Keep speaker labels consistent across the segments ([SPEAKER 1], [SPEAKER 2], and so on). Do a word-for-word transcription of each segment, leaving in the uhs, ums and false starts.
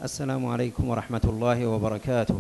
[SPEAKER 1] السلام عليكم ورحمة الله وبركاته.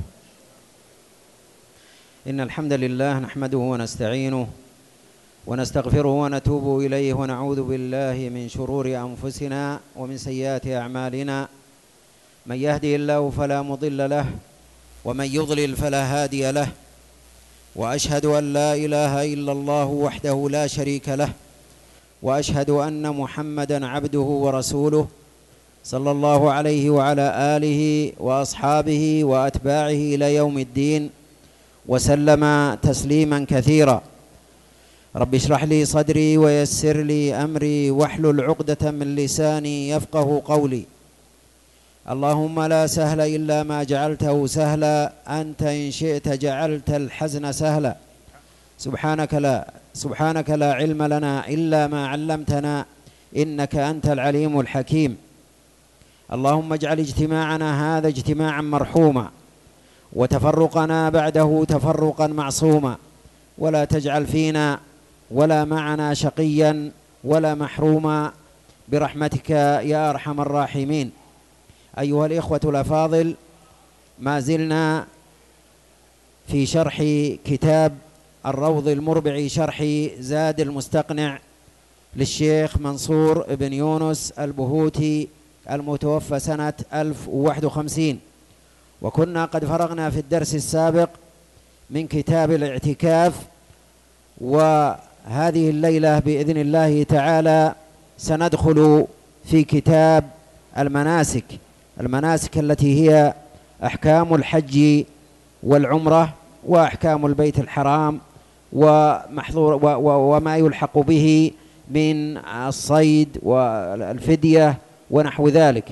[SPEAKER 1] إن الحمد لله نحمده ونستعينه ونستغفره ونتوب إليه ونعوذ بالله من شرور أنفسنا ومن سيئات أعمالنا. من يهدي الله فلا مضل له ومن يضلل فلا هادي له، وأشهد أن لا إله إلا الله وحده لا شريك له، وأشهد أن محمدًا عبده ورسوله صلى الله عليه وعلى آله وأصحابه وأتباعه إلى يوم الدين، وسلم تسليمًا كثيرا. رب اشرح لي صدري ويسر لي أمري واحلل عقدة من لساني يفقه قولي. اللهم لا سهل إلا ما جعلته سهلا، أنت إن شئت جعلت الحزن سهلا. سبحانك لا سبحانك لا علم لنا إلا ما علمتنا، إنك أنت العليم الحكيم. اللهم اجعل اجتماعنا هذا اجتماعا مرحوما، وتفرقنا بعده تفرقا معصوما، ولا تجعل فينا ولا معنا شقيا ولا محروما برحمتك يا أرحم الراحمين. أيها الإخوة الأفاضل، ما زلنا في شرح كتاب الروض المربع، شرح زاد المستقنع للشيخ منصور بن يونس البهوتي المتوفى سنة ألف وواحد وخمسين، وكنا قد فرغنا في الدرس السابق من كتاب الاعتكاف، وهذه الليلة بإذن الله تعالى سندخل في كتاب المناسك المناسك التي هي أحكام الحج والعمرة وأحكام البيت الحرام ومحظور وما يلحق به من الصيد والفدية ونحو ذلك.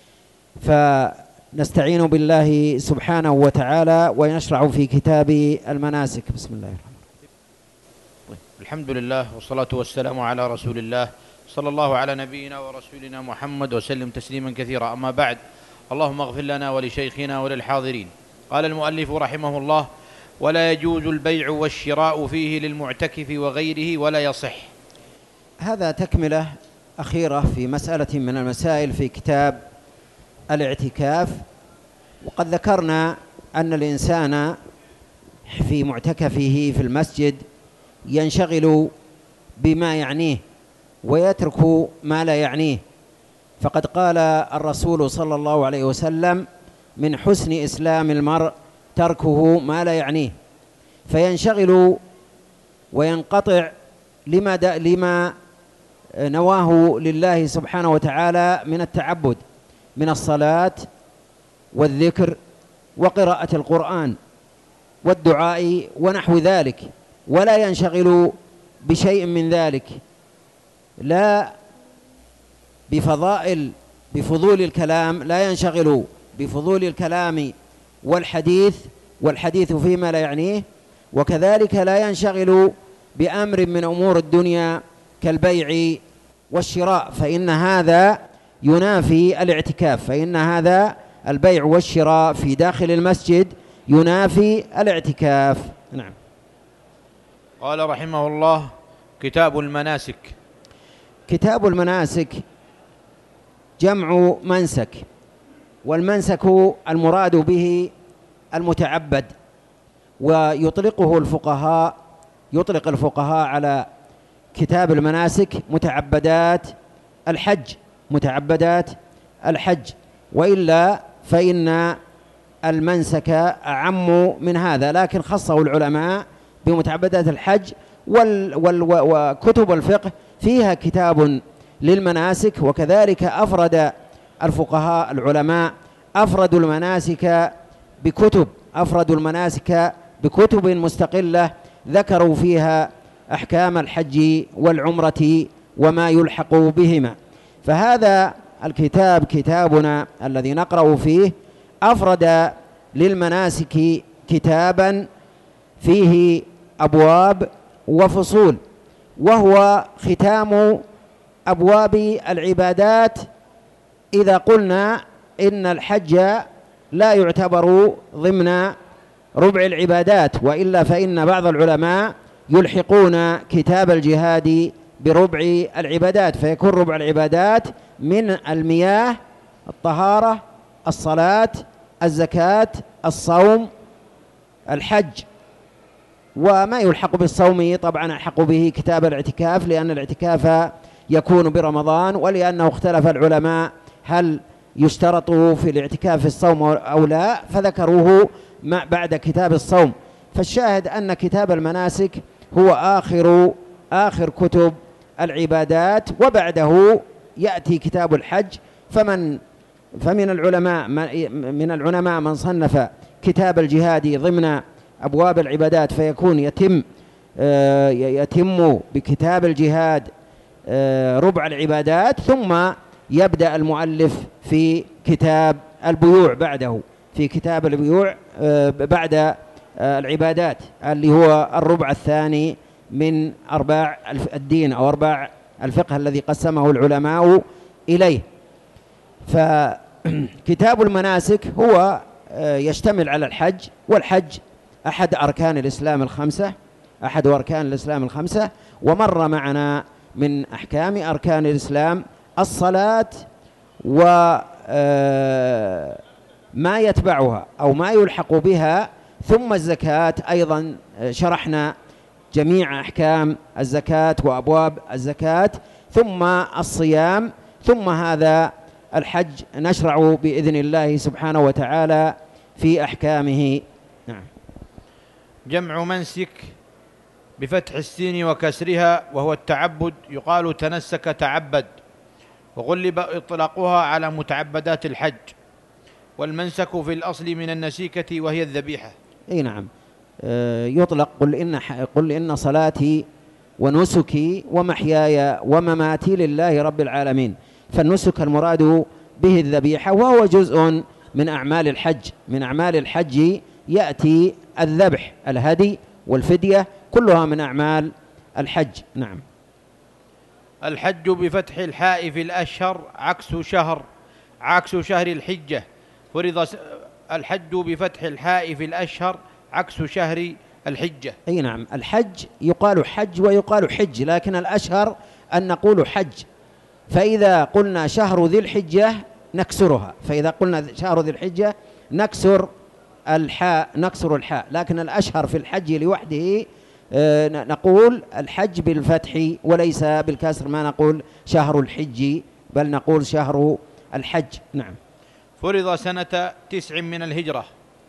[SPEAKER 1] فنستعين بالله سبحانه وتعالى ونشرع في كتاب المناسك. بسم الله الرحمن الرحيم.
[SPEAKER 2] الحمد لله والصلاة والسلام على رسول الله صلى الله على نبينا ورسولنا محمد وسلم تسليما كثيرا. أما بعد، اللهم اغفر لنا ولشيخنا وللحاضرين. قال المؤلف رحمه الله: ولا يجوز البيع والشراء فيه للمعتكف وغيره ولا يصح.
[SPEAKER 1] هذا تكملة أخيرة في مسألة من المسائل في كتاب الاعتكاف. وقد ذكرنا أن الإنسان في معتكفه في المسجد ينشغل بما يعنيه ويترك ما لا يعنيه، فقد قال الرسول صلى الله عليه وسلم: من حسن إسلام المرء تركه ما لا يعنيه، فينشغل وينقطع لما, لما نواه لله سبحانه وتعالى من التعبد، من الصلاة والذكر وقراءة القرآن والدعاء ونحو ذلك، ولا ينشغل بشيء من ذلك، لا بفضائل بفضول الكلام، لا ينشغل بفضول الكلام والحديث والحديث فيما لا يعنيه، وكذلك لا ينشغل بأمر من أمور الدنيا كالبيع والشراء، فإن هذا ينافي الاعتكاف، فإن هذا البيع والشراء في داخل المسجد ينافي الاعتكاف. نعم.
[SPEAKER 2] قال رحمه الله: كتاب المناسك.
[SPEAKER 1] كتاب المناسك جمع منسك، والمنسك المراد به المتعبد، ويطلقه الفقهاء يطلق الفقهاء على كتاب المناسك متعبدات الحج متعبدات الحج وإلا فإن المنسك أعم من هذا، لكن خصه العلماء بمتعبدات الحج. وال وال وكتب الفقه فيها كتاب للمناسك، وكذلك أفرد الفقهاء العلماء أفردوا المناسك بكتب أفردوا المناسك بكتب مستقلة ذكروا فيها أحكام الحج والعمرة وما يلحق بهما. فهذا الكتاب كتابنا الذي نقرأ فيه أفرد للمناسك كتابا فيه أبواب وفصول، وهو ختام أبواب العبادات. إذا قلنا إن الحج لا يعتبر ضمن ربع العبادات، وإلا فإن بعض العلماء يلحقون كتاب الجهاد بربع العبادات، فيكون ربع العبادات من المياه الطهارة الصلاة، الزكاة، الصوم، الحج. وما يلحق بالصوم طبعا ألحق به كتاب الاعتكاف، لأن الاعتكاف يكون برمضان، ولأنه اختلف العلماء هل يشترط في الاعتكاف الصوم أو لا، فذكروه بعد كتاب الصوم. فالشاهد أن كتاب المناسك هو آخر آخر كتب العبادات، وبعده يأتي كتاب الحج. فمن فمن العلماء من العلماء من صنف كتاب الجهاد ضمن أبواب العبادات، فيكون يتم يتم بكتاب الجهاد ربع العبادات، ثم يبدأ المؤلف في كتاب البيوع بعده، في كتاب البيوع بعد العبادات، اللي هو الربع الثاني من أرباع الدين أو أرباع الفقه الذي قسمه العلماء إليه. فكتاب المناسك هو يشتمل على الحج، والحج أحد أركان الإسلام الخمسة أحد أركان الإسلام الخمسة ومر معنا من أحكام أركان الإسلام الصلاة وما يتبعها أو ما يلحق بها، ثم الزكاة أيضا شرحنا جميع أحكام الزكاة وأبواب الزكاة، ثم الصيام، ثم هذا الحج نشرع بإذن الله سبحانه وتعالى في أحكامه. نعم.
[SPEAKER 2] جمع منسك بفتح السين وكسرها، وهو التعبد، يقال تنسك تعبد، وغلب إطلاقها على متعبدات الحج. والمنسك في الأصل من النسيكة وهي الذبيحة.
[SPEAKER 1] أي نعم، يطلق قل إن, قل إن صلاتي ونسكي ومحياي ومماتي لله رب العالمين. فالنسك المراد به الذبيحة، وهو جزء من أعمال الحج. من أعمال الحج يأتي الذبح، الهدي والفدية، كلها من أعمال الحج. نعم.
[SPEAKER 2] الحج بفتح الحاء في الأشهر عكس شهر عكس شهر الحجة. فرض الحج بفتح الحاء في الأشهر عكس شهر الحجة.
[SPEAKER 1] أي نعم، الحج يقال حج ويقال حج، لكن الأشهر أن نقول حج. فإذا قلنا شهر ذي الحجة نكسرها، فإذا قلنا شهر ذي الحجة نكسر الحاء نكسر الحاء لكن الأشهر في الحج لوحده نقول الحج بالفتح وليس بالكسر، ما نقول شهر الحج بل نقول شهر الحج. نعم.
[SPEAKER 2] فرض سنة تسع من الهجرة.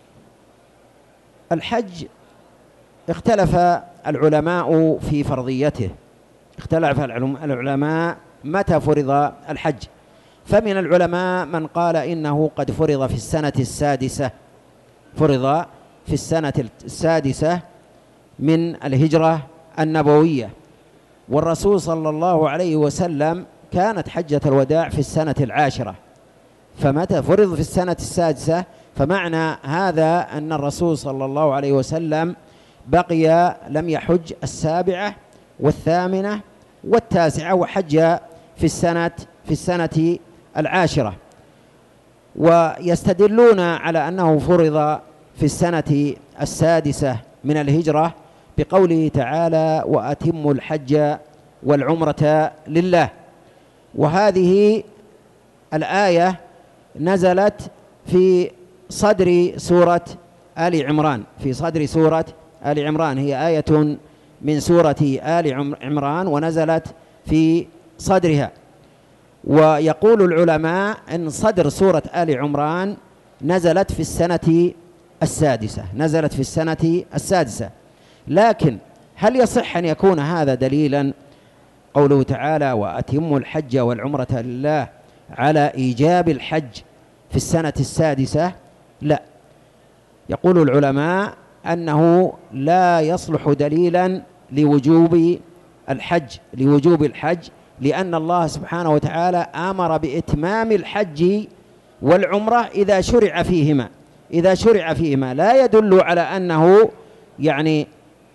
[SPEAKER 1] الحج اختلف العلماء في فرضيته، اختلف العلماء متى فرض الحج. فمن العلماء من قال إنه قد فرض في السنة السادسة فرض في السنة السادسة من الهجرة النبوية، والرسول صلى الله عليه وسلم كانت حجة الوداع في السنة العاشرة، فمتى فرض في السنة السادسة فمعنى هذا أن الرسول صلى الله عليه وسلم بقي لم يحج السابعة والثامنة والتاسعة، وحج في السنة في السنة العاشرة. ويستدلون على أنه فرض في السنة السادسة من الهجرة بقوله تعالى: وأتموا الحج والعمرة لله. وهذه الآية نزلت في صدر سورة آل عمران في صدر سورة آل عمران هي آية من سورة آل عمران ونزلت في صدرها. ويقول العلماء أن صدر سورة آل عمران نزلت في السنة السادسة نزلت في السنة السادسة لكن هل يصح أن يكون هذا دليلا قوله تعالى: وأتموا الحج والعمرة لله على إيجاب الحج في السنة السادسة؟ لا، يقول العلماء أنه لا يصلح دليلا لوجوب الحج لوجوب الحج لأن الله سبحانه وتعالى أمر بإتمام الحج والعمرة إذا شرع فيهما إذا شرع فيهما لا يدل على أنه يعني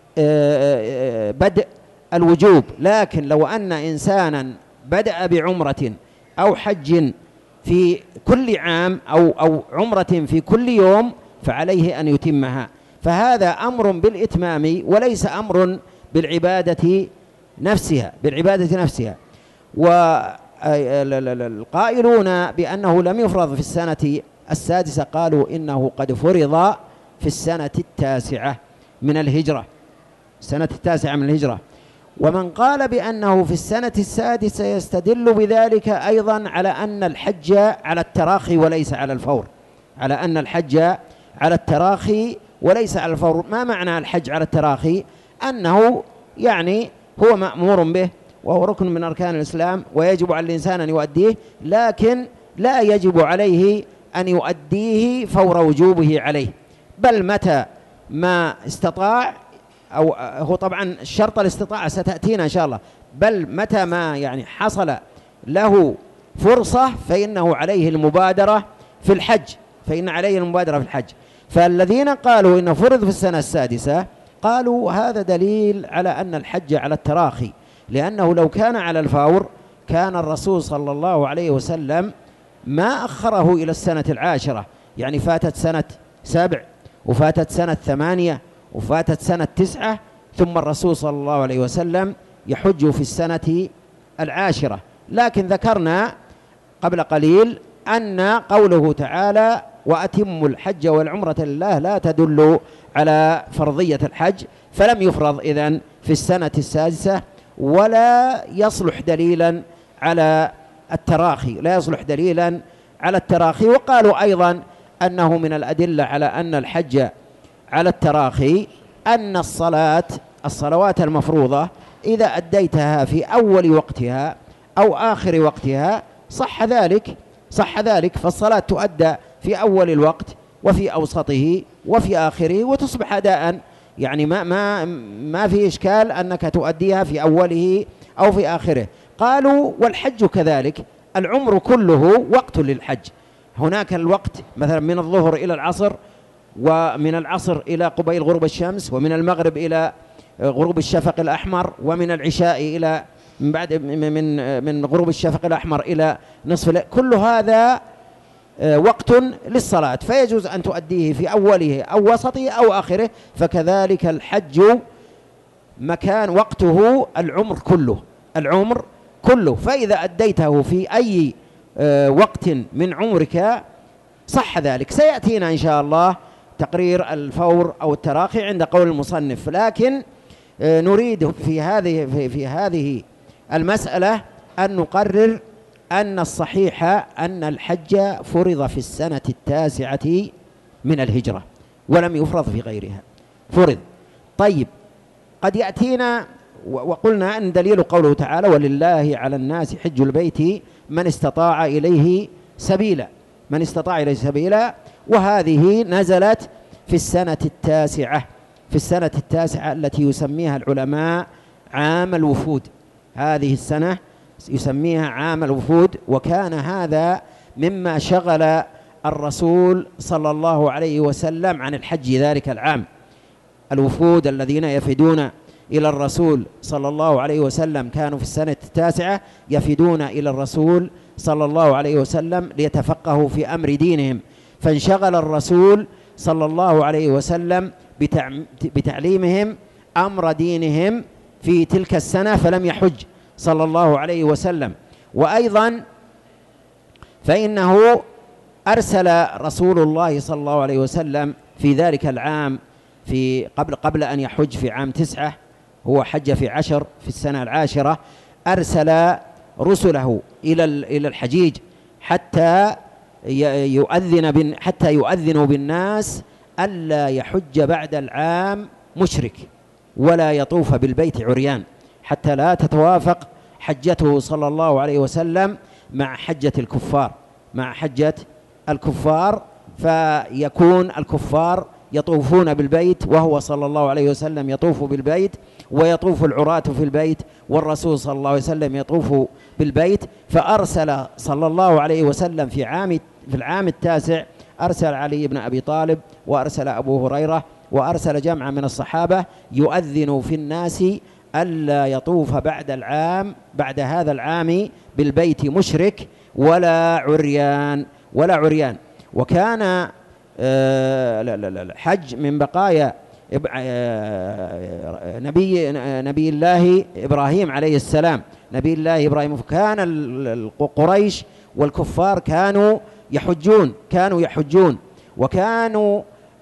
[SPEAKER 1] بدء الوجوب. لكن لو أن إنسانا بدأ بعمرة أو حج في كل عام أو أو عمرة في كل يوم فعليه أن يتمها، فهذا أمر بالإتمام وليس أمر بالعبادة نفسها بالعبادة نفسها. والقائلون بأنه لم يفرض في السنة السادسة قالوا إنه قد فرض في السنة التاسعة من الهجرة، السنة التاسعة من الهجرة. ومن قال بأنه في السنة السادسة يستدل بذلك أيضا على أن الحج على التراخي وليس على الفور، على أن الحج على التراخي وليس على الفور. ما معنى الحج على التراخي؟ أنه يعني هو مأمور به وهو ركن من أركان الإسلام ويجب على الإنسان أن يؤديه، لكن لا يجب عليه أن يؤديه فور وجوبه عليه، بل متى ما استطاع، أو هو طبعا شرط الاستطاعة ستأتينا إن شاء الله، بل متى ما يعني حصل له فرصة فإنه عليه المبادرة في الحج، فإن عليه المبادرة في الحج. فالذين قالوا إنه فرض في السنة السادسة قالوا هذا دليل على أن الحج على التراخي، لأنه لو كان على الفور كان الرسول صلى الله عليه وسلم ما أخره إلى السنة العاشرة، يعني فاتت سنة سبع وفاتت سنة ثمانية وفاتت سنة تسعة، ثم الرسول صلى الله عليه وسلم يحج في السنة العاشرة. لكن ذكرنا قبل قليل أن قوله تعالى وأتموا الحج والعمرة لله لا تدل على فرضية الحج، فلم يفرض إذن في السنة السادسة، ولا يصلح دليلا على التراخي، لا يصلح دليلا على التراخي. وقالوا أيضا أنه من الأدلة على أن الحج على التراخي أن الصلاة الصلوات المفروضة إذا أديتها في أول وقتها أو آخر وقتها صح ذلك، صح ذلك. فالصلاة تؤدى في أول الوقت وفي أوسطه وفي آخره وتصبح أداء، يعني ما ما ما في إشكال أنك تؤديها في أوله أو في آخره. قالوا والحج كذلك، العمر كله وقت للحج. هناك الوقت مثلا من الظهر إلى العصر، ومن العصر إلى قبيل غروب الشمس، ومن المغرب إلى غروب الشفق الأحمر، ومن العشاء إلى من بعد من من غروب الشفق الأحمر إلى نصف الليل. كل هذا وقت للصلاة، فيجوز أن تؤديه في أوله أو وسطه أو آخره. فكذلك الحج مكان وقته العمر كله، العمر كله. فإذا أديته في أي وقت من عمرك صح ذلك. سيأتينا إن شاء الله تقرير الفور أو التراخي عند قول المصنف، لكن نريد في هذه في, في هذه المسألة أن نقرر أن الصحيح أن الحج فرض في السنة التاسعة من الهجرة ولم يفرض في غيرها، فرض. طيب قد يأتينا وقلنا أن دليل قوله تعالى ولله على الناس حج البيت من استطاع إليه سبيلا، من استطاع إليه سبيلا، وهذه نزلت في السنة التاسعة، في السنة التاسعة التي يسميها العلماء عام الوفود. هذه السنة يسميها عام الوفود، وكان هذا مما شغل الرسول صلى الله عليه وسلم عن الحج ذلك العام. الوفود الذين يفدون إلى الرسول صلى الله عليه وسلم كانوا في السنة التاسعة يفدون إلى الرسول صلى الله عليه وسلم ليتفقهوا في أمر دينهم، فانشغل الرسول صلى الله عليه وسلم بتعليمهم أمر دينهم في تلك السنة، فلم يحج صلى الله عليه وسلم. وأيضا فإنه أرسل رسول الله صلى الله عليه وسلم في ذلك العام في قبل قبل أن يحج في عام تسعة، هو حج في عشر في السنة العاشرة، أرسل رسله إلى إلى الحجيج حتى يؤذن حتى يؤذنوا بالناس ألا يحج بعد العام مشرك ولا يطوف بالبيت عريان، حتى لا تتوافق حجته صلى الله عليه وسلم مع حجة الكفار، مع حجة الكفار، فيكون الكفار يطوفون بالبيت وهو صلى الله عليه وسلم يطوف بالبيت، ويطوف العراة في البيت والرسول صلى الله عليه وسلم يطوف بالبيت. فأرسل صلى الله عليه وسلم في عام في العام التاسع أرسل علي بن أبي طالب، وأرسل أبو هريرة، وأرسل جمع من الصحابة يؤذن في الناس ألا يطوف بعد العام بعد هذا العام بالبيت مشرك ولا عريان ولا عريان. وكان الحج من بقايا نبي نبي الله إبراهيم عليه السلام، نبي الله إبراهيم. كان قريش والكفار كانوا يحجون، كانوا يحجون، وكانوا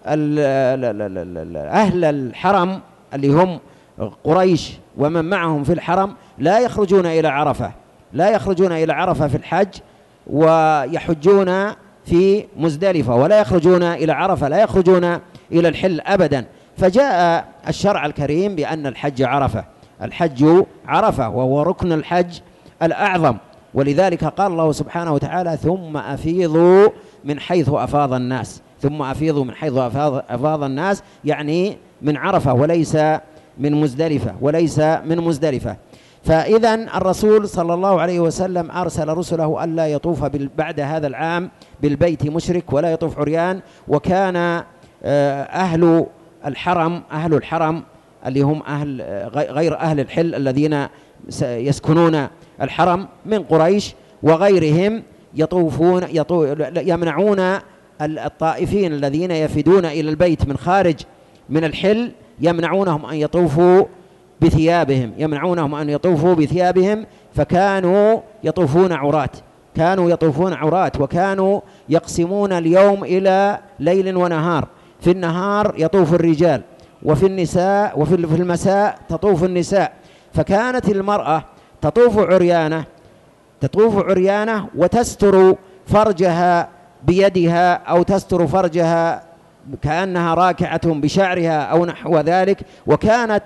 [SPEAKER 1] أهل الحرم اللي هم قريش ومن معهم في الحرم لا يخرجون إلى عرفة، لا يخرجون إلى عرفة في الحج، ويحجون في مزدلفة، ولا يخرجون إلى عرفة، لا يخرجون إلى الحل أبدا. فجاء الشرع الكريم بأن الحج عرفة، الحج عرفة وهو ركن الحج الأعظم. ولذلك قال الله سبحانه وتعالى: ثم أفيضوا من حيث أفاض الناس، ثم أفيضوا من حيث أفاض, أفاض الناس، يعني من عرفة وليس من مزدلفة، وليس من مزدلفة. فإذا الرسول صلى الله عليه وسلم أرسل رسله ألا يطوف بعد هذا العام بالبيت مشرك ولا يطوف عريان. وكان أهل الحرم أهل الحرم اللي هم أهل غير أهل الحل الذين يسكنون الحرم من قريش وغيرهم يطوفون يمنعون الطائفين الذين يفدون إلى البيت من خارج من الحل، يمنعونهم أن يطوفوا بثيابهم يمنعونهم أن يطوفوا بثيابهم فكانوا يطوفون عرات، كانوا يطوفون عرات وكانوا يقسمون اليوم إلى ليل ونهار. في النهار يطوف الرجال، وفي النساء وفي المساء تطوف النساء. فكانت المرأة تطوف عريانة تطوف عريانة وتستر فرجها بيدها أو تستر فرجها كأنها راكعة بشعرها أو نحو ذلك. وكانت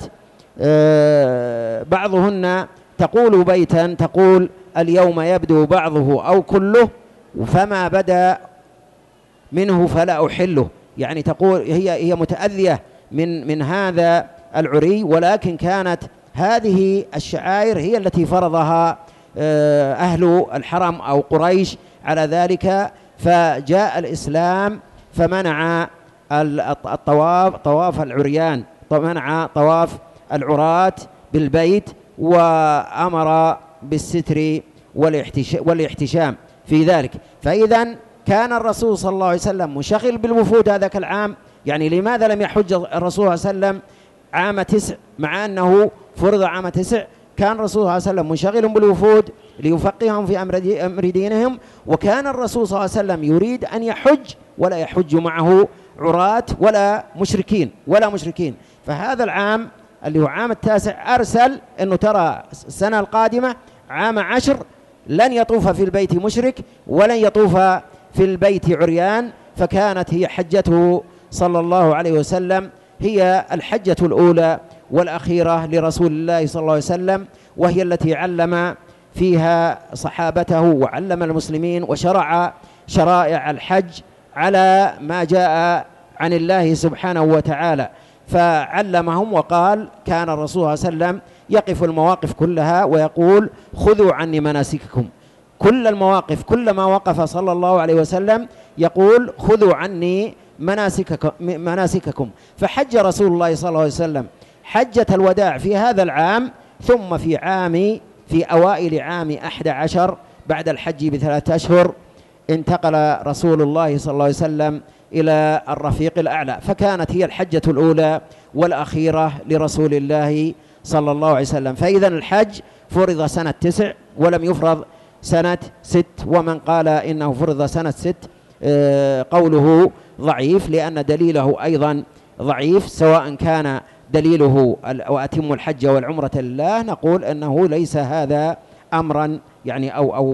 [SPEAKER 1] بعضهن تقول بيتا تقول: اليوم يبدو بعضه أو كله، فما بدا منه فلا أحله. يعني تقول هي هي متأذية من من هذا العري، ولكن كانت هذه الشعائر هي التي فرضها أهل الحرم أو قريش على ذلك. فجاء الإسلام فمنع الطواف طواف العريان، منع طواف العراة بالبيت، وأمر بالستر والاحتشام في ذلك. فإذا كان الرسول صلى الله عليه وسلم منشغل بالوفود هذاك العام. يعني لماذا لم يحج الرسول صلى الله عليه وسلم عام تسع مع أنه فرض عام تسع؟ كان الرسول صلى الله عليه وسلم منشغل بالوفود ليفقههم في أمر دينهم، وكان الرسول صلى الله عليه وسلم يريد أن يحج ولا يحج معه عراة ولا مشركين ولا مشركين. فهذا العام اللي هو عام التاسع أرسل أنه ترى السنة القادمة عام عشر لن يطوف في البيت مشرك ولن يطوف في البيت عريان. فكانت هي حجته صلى الله عليه وسلم هي الحجة الأولى والأخيرة لرسول الله صلى الله عليه وسلم، وهي التي علم فيها صحابته وعلم المسلمين وشرع شرائع الحج على ما جاء عن الله سبحانه وتعالى. فعلمهم وقال: كان الرسول صلى الله عليه وسلم يقف المواقف كلها ويقول: خذوا عني مناسككم. كل المواقف كل ما وقف صلى الله عليه وسلم يقول: خذوا عني مناسككم, مناسككم. فحج رسول الله صلى الله عليه وسلم حجة الوداع في هذا العام، ثم في عام في أوائل عام أحد عشر بعد الحج بثلاثة أشهر انتقل رسول الله صلى الله عليه وسلم إلى الرفيق الأعلى. فكانت هي الحجة الأولى والأخيرة لرسول الله صلى الله عليه وسلم. فإذا الحج فرض سنة تسع ولم يفرض سنة ست. ومن قال إنه فرض سنة ست قوله ضعيف، لأن دليله أيضا ضعيف، سواء كان دليله وأتم الحج والعمرة لله، نقول أنه ليس هذا أمرا يعني أو أو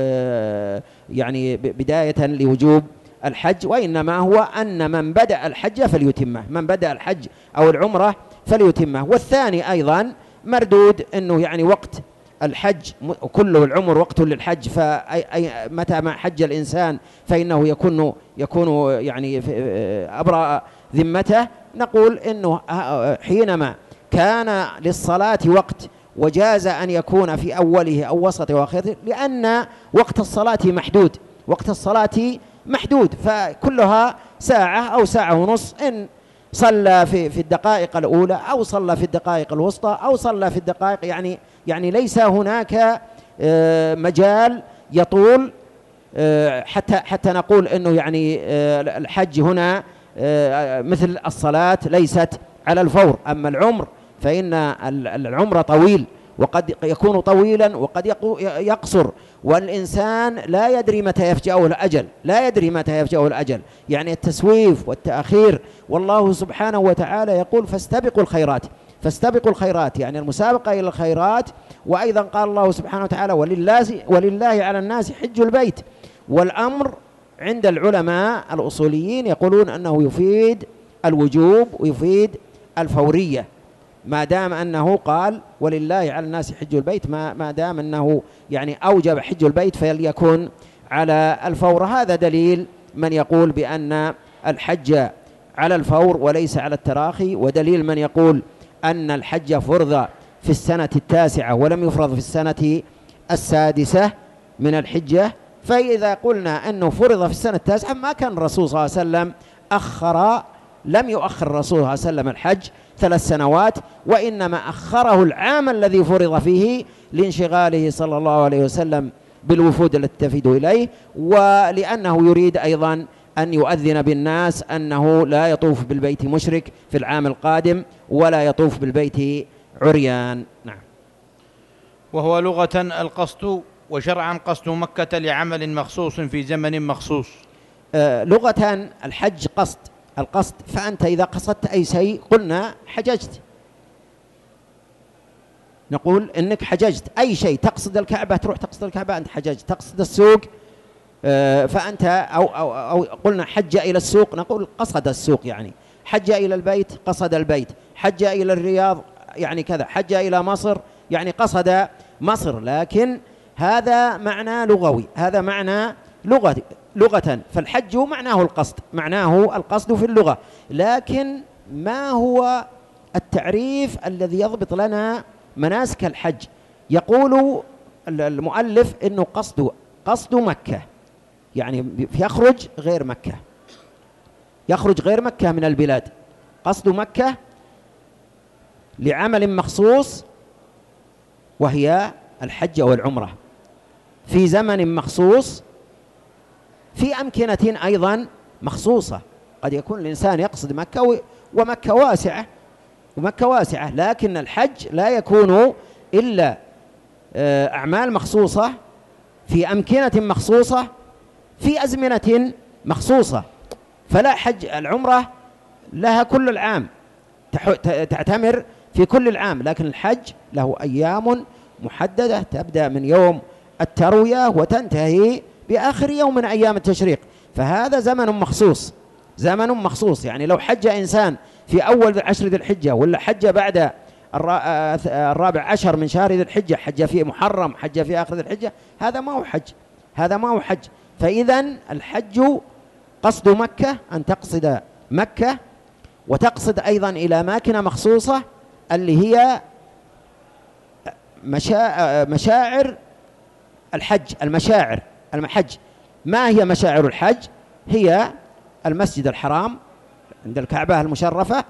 [SPEAKER 1] يعني بداية لوجوب الحج، وإنما هو أن من بدأ الحج فليتمه، من بدأ الحج أو العمرة فليتمه. والثاني أيضا مردود، أنه يعني وقت الحج كله العمر وقت للحج، فمتى ما حج الإنسان فإنه يكون يكون يعني أبرأ ذمته. نقول إنه حينما كان للصلاة وقت وجاز أن يكون في أوله أو وسطه وآخره، لأن وقت الصلاة محدود، وقت الصلاة محدود، فكلها ساعة أو ساعة ونص، إن صلى في في الدقائق الأولى أو صلى في الدقائق الوسطى أو صلى في الدقائق، يعني يعني ليس هناك مجال يطول حتى حتى نقول إنه يعني الحج هنا مثل الصلاة ليست على الفور. أما العمر فإن العمر طويل، وقد يكون طويلا وقد يقصر، والإنسان لا يدري متى يفجأه الأجل، لا يدري متى يفجأه الأجل، يعني التسويف والتأخير. والله سبحانه وتعالى يقول فاستبقوا الخيرات، فاستبقوا الخيرات يعني المسابقة إلى الخيرات. وأيضا قال الله سبحانه وتعالى ولله, ولله على الناس حج البيت. والأمر عند العلماء الأصوليين يقولون أنه يفيد الوجوب ويفيد الفورية، ما دام أنه قال ولله على الناس حج البيت، ما, ما دام أنه يعني أوجب حج البيت فليكن على الفور. هذا دليل من يقول بأن الحج على الفور وليس على التراخي، ودليل من يقول أن الحج فرض في السنة التاسعة ولم يفرض في السنة السادسة من الحجة. فإذا قلنا أنه فرض في السنة التاسعة ما كان الرسول صلى الله عليه وسلم أخر، لم يؤخر الرسول صلى الله عليه وسلم الحج ثلاث سنوات، وإنما أخره العام الذي فرض فيه لانشغاله صلى الله عليه وسلم بالوفود التي تفد إليه، ولأنه يريد أيضا أن يؤذن بالناس أنه لا يطوف بالبيت مشرك في العام القادم ولا يطوف بالبيت عريان. نعم.
[SPEAKER 2] وهو لغة القصد، وشرعا قصد مكة لعمل مخصوص في زمن مخصوص.
[SPEAKER 1] آه لغة الحج قصد، القصد. فأنت إذا قصدت أي شيء قلنا حججت، نقول إنك حججت أي شيء. تقصد الكعبة تروح تقصد الكعبة أنت حججت. تقصد السوق آه فأنت أو, أو, أو قلنا حج إلى السوق، نقول قصد السوق، يعني حج إلى البيت قصد البيت، حج إلى الرياض يعني كذا، حج إلى مصر يعني قصد مصر. لكن هذا معنى لغوي، هذا معنى لغة لغة فالحج معناه القصد، معناه القصد في اللغة. لكن ما هو التعريف الذي يضبط لنا مناسك الحج؟ يقول المؤلف إنه قصد قصد مكة، يعني يخرج غير مكة، يخرج غير مكة من البلاد، قصد مكة لعمل مخصوص وهي الحج والعمرة في زمن مخصوص في أمكنة أيضا مخصوصة. قد يكون الإنسان يقصد مكة ومكة واسعة ومكة واسعة، لكن الحج لا يكون إلا أعمال مخصوصة في أمكنة مخصوصة في أزمنة مخصوصة. فلا حج العمرة لها كل العام، تعتمر في كل العام، لكن الحج له أيام محددة تبدأ من يوم التروية وتنتهي بآخر يوم من أيام التشريق. فهذا زمن مخصوص، زمن مخصوص. يعني لو حج إنسان في أول عشر ذي الحجة ولا حج بعد الرابع عشر من شهر ذي الحجة، حج في محرم، حج في آخر ذي الحجة، هذا ما هو حج، هذا ما هو حج. فإذا الحج قصد مكة، أن تقصد مكة وتقصد أيضا إلى أماكن مخصوصة اللي هي مشاعر الحج. المشاعر المحج، ما هي مشاعر الحج؟ هي المسجد الحرام عند الكعبة المشرفة،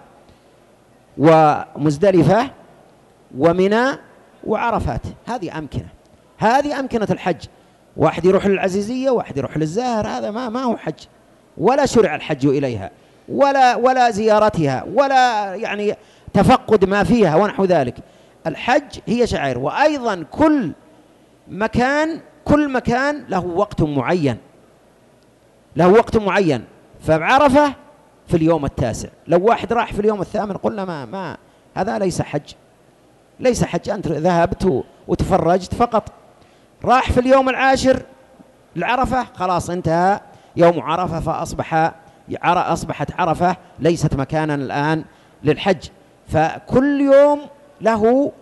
[SPEAKER 1] ومزدلفة، ومنى، وعرفات. هذه أمكنة، هذه أمكنة الحج. واحد يروح للعزيزية، واحد يروح للزاهر، هذا ما ما هو حج، ولا شرع الحج إليها، ولا ولا زيارتها، ولا يعني تفقد ما فيها ونحو ذلك. الحج هي شعائر. وأيضا كل مكان كل مكان له وقت معين، له وقت معين. فعرفة في اليوم التاسع، لو واحد راح في اليوم الثامن قلنا ما ما هذا ليس حج، ليس حج. أنت ذهبت وتفرجت فقط. راح في اليوم العاشر العرفة، خلاص انتهى يوم عرفة، فأصبح أصبحت عرفة ليست مكانا الآن للحج. فكل يوم له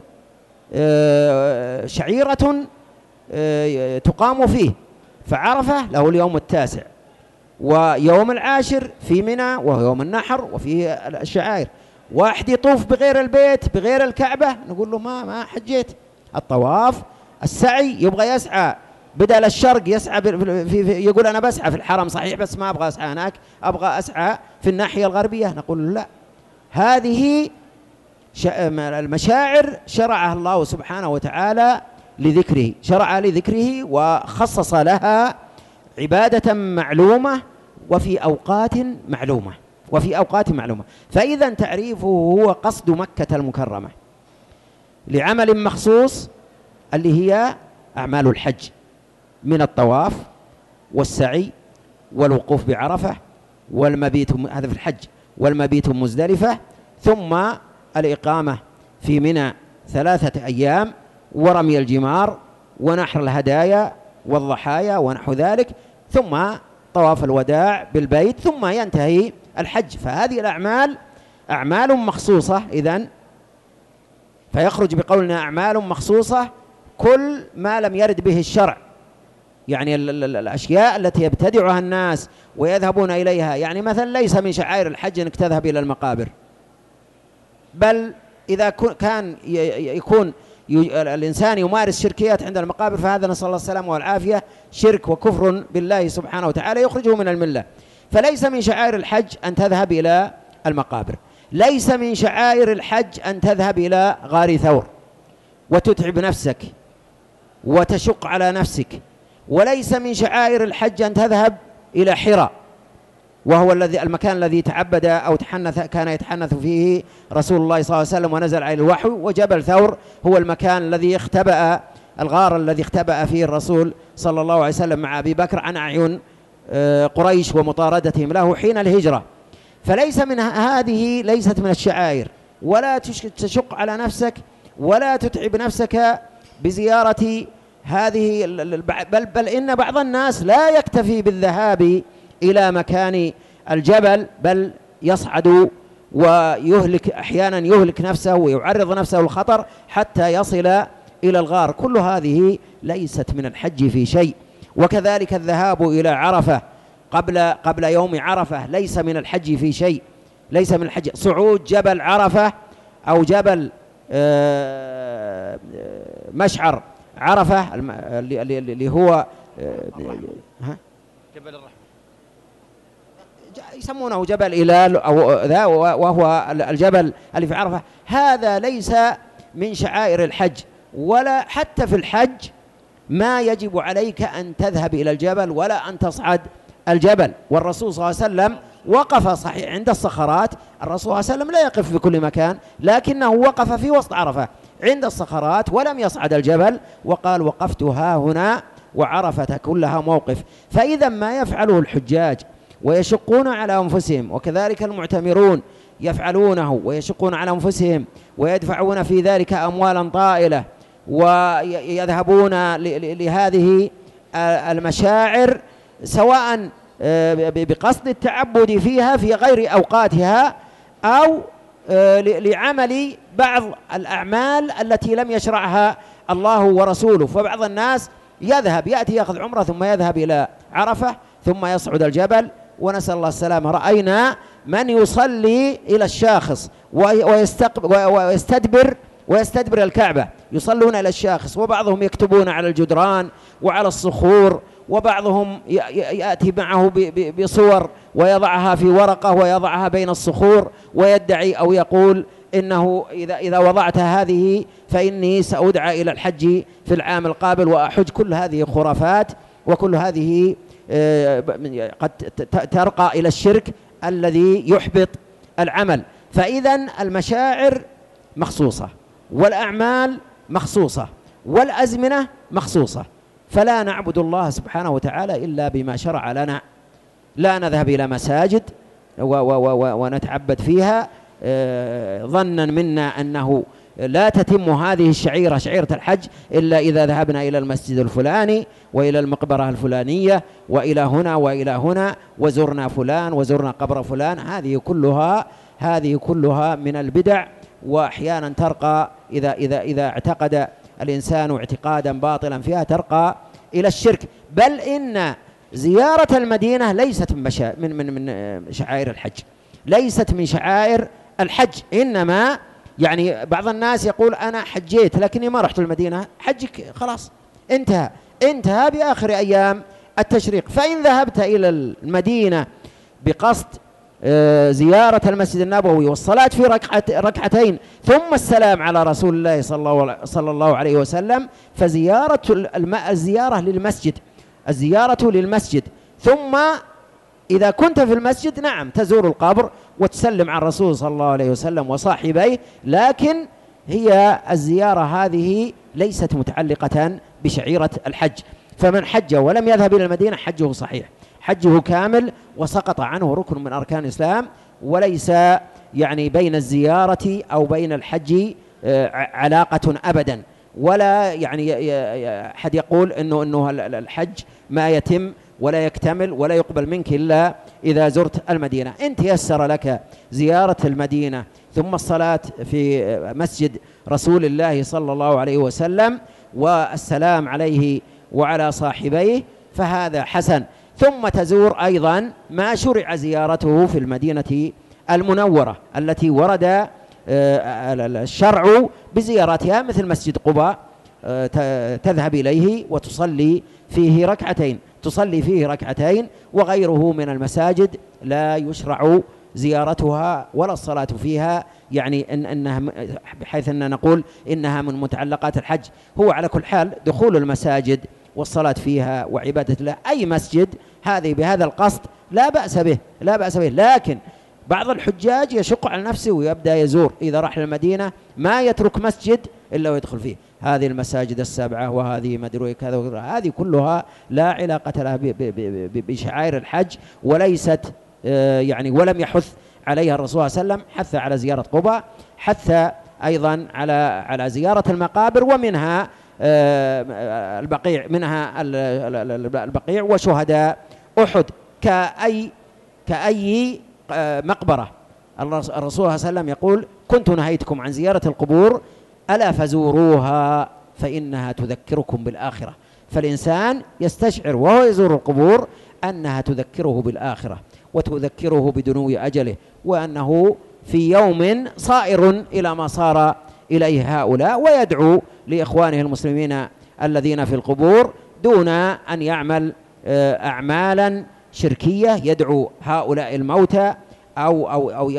[SPEAKER 1] شعيرة تقام فيه. فعرفة له اليوم التاسع، ويوم العاشر في منى وهو يوم النحر وفيه الشعائر. واحد يطوف بغير البيت بغير الكعبة نقول له ما ما حجيت. الطواف السعي يبغى يسعى بدل الشرق، يسعى في في يقول أنا بسعى في الحرم صحيح بس ما أبغى أسعى هناك، أبغى أسعى في الناحية الغربية. نقول له لا، هذه المشاعر شرعها الله سبحانه وتعالى لذكره، شرع لذكره وخصص لها عبادة معلومة وفي أوقات معلومة وفي أوقات معلومة. فإذا تعريفه هو قصد مكة المكرمة. لعمل مخصوص اللي هي أعمال الحج من الطواف والسعي والوقوف بعرفة والمبيت، هذا في الحج، والمبيت مزدلفة، ثم الإقامة في منى ثلاثة أيام، ورمي الجمار ونحر الهدايا والضحايا ونحو ذلك، ثم طواف الوداع بالبيت، ثم ينتهي الحج. فهذه الأعمال أعمال مخصوصة إذن، فيخرج بقولنا أعمال مخصوصة كل ما لم يرد به الشرع، يعني الأشياء التي يبتدعها الناس ويذهبون إليها. يعني مثلا ليس من شعائر الحج أنك تذهب إلى المقابر، بل إذا كان يكون الإنسان يمارس شركيات عند المقابر فهذا نسأل الله السلامة والعافية شرك وكفر بالله سبحانه وتعالى يخرجه من الملة. فليس من شعائر الحج أن تذهب إلى المقابر، ليس من شعائر الحج أن تذهب إلى غار ثور وتتعب نفسك وتشق على نفسك، وليس من شعائر الحج أن تذهب إلى حراء، وهو الذي المكان الذي تعبد أو تحنث كان يتحنث فيه رسول الله صلى الله عليه وسلم ونزل عليه الوحي، وجبل ثور هو المكان الذي اختبأ، الغار الذي اختبأ فيه الرسول صلى الله عليه وسلم مع أبي بكر عن أعين قريش ومطاردتهم له حين الهجرة. فليس من هذه، ليست من الشعائر، ولا تشق على نفسك ولا تتعب نفسك بزيارة هذه، بل, بل إن بعض الناس لا يكتفي بالذهاب إلى مكان الجبل، بل يصعد ويهلك أحيانا يهلك نفسه ويعرض نفسه للخطر حتى يصل إلى الغار. كل هذه ليست من الحج في شيء. وكذلك الذهاب إلى عرفة قبل قبل يوم عرفة ليس من الحج في شيء، ليس من الحج. صعود جبل عرفة أو جبل مشعر عرفة اللي هو
[SPEAKER 2] جبل الرحمة،
[SPEAKER 1] يسمونه جبل إلال أو ذا، وهو الجبل اللي في عرفة، هذا ليس من شعائر الحج. ولا حتى في الحج ما يجب عليك أن تذهب إلى الجبل ولا أن تصعد الجبل. والرسول صلى الله عليه وسلم وقف صحيح عند الصخرات، الرسول صلى الله عليه وسلم لا يقف في كل مكان، لكنه وقف في وسط عرفة عند الصخرات ولم يصعد الجبل، وقال وقفت ها هنا وعرفة كلها موقف. فإذا ما يفعله الحجاج ويشقون على أنفسهم، وكذلك المعتمرون يفعلونه ويشقون على أنفسهم ويدفعون في ذلك أموالا طائلة ويذهبون لهذه المشاعر سواء بقصد التعبد فيها في غير أوقاتها أو لعمل بعض الأعمال التي لم يشرعها الله ورسوله. فبعض الناس يذهب يأتي يأخذ عمره ثم يذهب إلى عرفة ثم يصعد الجبل، ونسأل الله السلامة. رأينا من يصلي إلى الشاخص ويستدبر ويستدبر الكعبة، يصلون إلى الشاخص، وبعضهم يكتبون على الجدران وعلى الصخور، وبعضهم يأتي معه بصور ويضعها في ورقة ويضعها بين الصخور ويدعي أو يقول إنه إذا إذا وضعت هذه فإني سأدعى إلى الحج في العام القابل وأحج. كل هذه خرافات، وكل هذه قد ترقى إلى الشرك الذي يحبط العمل. فإذا المشاعر مخصوصة والأعمال مخصوصة والأزمنة مخصوصة، فلا نعبد الله سبحانه وتعالى إلا بما شرع لنا. لا نذهب إلى مساجد ونتعبد فيها ظنا منا أنه لا تتم هذه الشعيرة شعيرة الحج إلا إذا ذهبنا إلى المسجد الفلاني وإلى المقبرة الفلانية وإلى هنا وإلى هنا وزرنا فلان وزرنا قبر فلان. هذه كلها هذه كلها من البدع، وأحيانا ترقى إذا إذا إذا اعتقد الإنسان اعتقادا باطلا فيها ترقى إلى الشرك. بل إن زيارة المدينة ليست من مشا من من من شعائر الحج، ليست من شعائر الحج. إنما يعني بعض الناس يقول أنا حجيت لكني ما رحت المدينة، حجك خلاص انتهى انتهى بآخر أيام التشريق. فإن ذهبت إلى المدينة بقصد زيارة المسجد النبوي والصلاة في ركعت ركعتين ثم السلام على رسول الله صلى الله عليه وسلم، فزيارة الزيارة للمسجد الزيارة للمسجد ثم إذا كنت في المسجد نعم تزور القبر وتسلم على الرسول صلى الله عليه وسلم وصاحبيه، لكن هي الزيارة هذه ليست متعلقة بشعيرة الحج، فمن حج ولم يذهب إلى المدينة حجه صحيح، حجه كامل وسقط عنه ركن من أركان الإسلام، وليس يعني بين الزيارة أو بين الحج علاقة أبدا، ولا يعني أحد يقول إنه إنه الحج ما يتم ولا يكتمل ولا يقبل منك إلا إذا زرت المدينة. إن تيسر لك زيارة المدينة ثم الصلاة في مسجد رسول الله صلى الله عليه وسلم والسلام عليه وعلى صاحبيه فهذا حسن، ثم تزور أيضا ما شرع زيارته في المدينة المنورة التي ورد الشرع بزيارتها، مثل مسجد قباء تذهب إليه وتصلي فيه ركعتين تصلي فيه ركعتين وغيره من المساجد لا يشرع زيارتها ولا الصلاة فيها، يعني إن إنها بحيث أن نقول إنها من متعلقات الحج. هو على كل حال دخول المساجد والصلاة فيها وعبادة الله أي مسجد هذه بهذا القصد لا بأس به لا بأس به لكن بعض الحجاج يشق على نفسه ويبدأ يزور، إذا راح للمدينة ما يترك مسجد إلا ويدخل فيه، هذه المساجد السبعة وهذه مدري كذا وكذا، هذه كلها لا علاقة لها بشعائر الحج، وليست يعني ولم يحث عليها الرسول صلى الله عليه وسلم. حث على زيارة قباء، حث أيضا على على زيارة المقابر، ومنها البقيع منها البقيع وشهداء أحد كأي كأي مقبرة. الرسول صلى الله عليه وسلم يقول: كنت نهيتكم عن زيارة القبور ألا فزوروها فإنها تذكركم بالآخرة. فالإنسان يستشعر وهو يزور القبور أنها تذكره بالآخرة وتذكره بدنو أجله، وأنه في يوم صائر إلى ما صار إليه هؤلاء، ويدعو لإخوانه المسلمين الذين في القبور دون أن يعمل أعمالا شركية، يدعو هؤلاء الموتى أو أو أو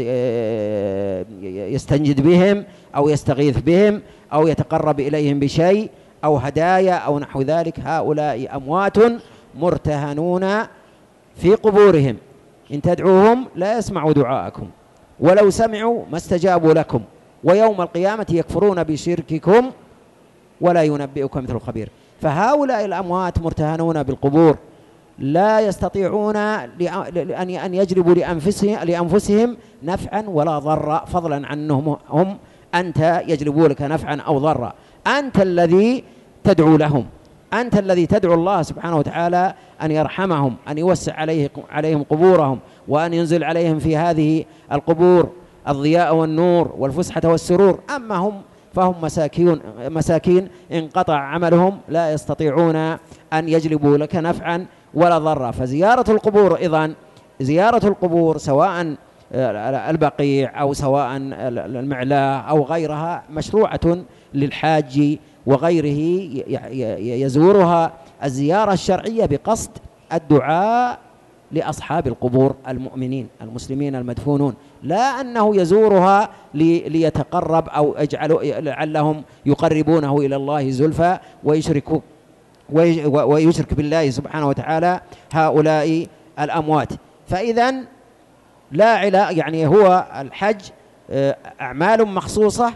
[SPEAKER 1] يستنجد بهم أو يستغيث بهم أو يتقرب إليهم بشيء أو هدايا أو نحو ذلك. هؤلاء أموات مرتهنون في قبورهم، إن تدعوهم لا يسمعوا دعاءكم ولو سمعوا ما استجابوا لكم، ويوم القيامة يكفرون بشرككم ولا ينبئك مثل الخبير. فهؤلاء الأموات مرتهنون بالقبور لا يستطيعون أن يجلبوا لأنفسهم نفعا ولا ضرا، فضلا عنهم هم أنت يجلبوا لك نفعا أو ضرا. أنت الذي تدعو لهم، أنت الذي تدعو الله سبحانه وتعالى أن يرحمهم، أن يوسع عليه عليهم قبورهم، وأن ينزل عليهم في هذه القبور الضياء والنور والفسحة والسرور. أما هم فهم مساكين مساكين انقطع عملهم، لا يستطيعون أن يجلبوا لك نفعا ولا ضرا. فزيارة القبور إذن زيارة القبور سواء البقيع أو سواء المعلاة أو غيرها مشروعة للحاج وغيره يزورها الزيارة الشرعية بقصد الدعاء لأصحاب القبور المؤمنين المسلمين المدفونون، لا أنه يزورها ليتقرب أو لعلهم يقربونه إلى الله زلفى ويشركوا ويشرك بالله سبحانه وتعالى هؤلاء الأموات. فإذن لا علاقة، يعني هو الحج أعمال مخصوصة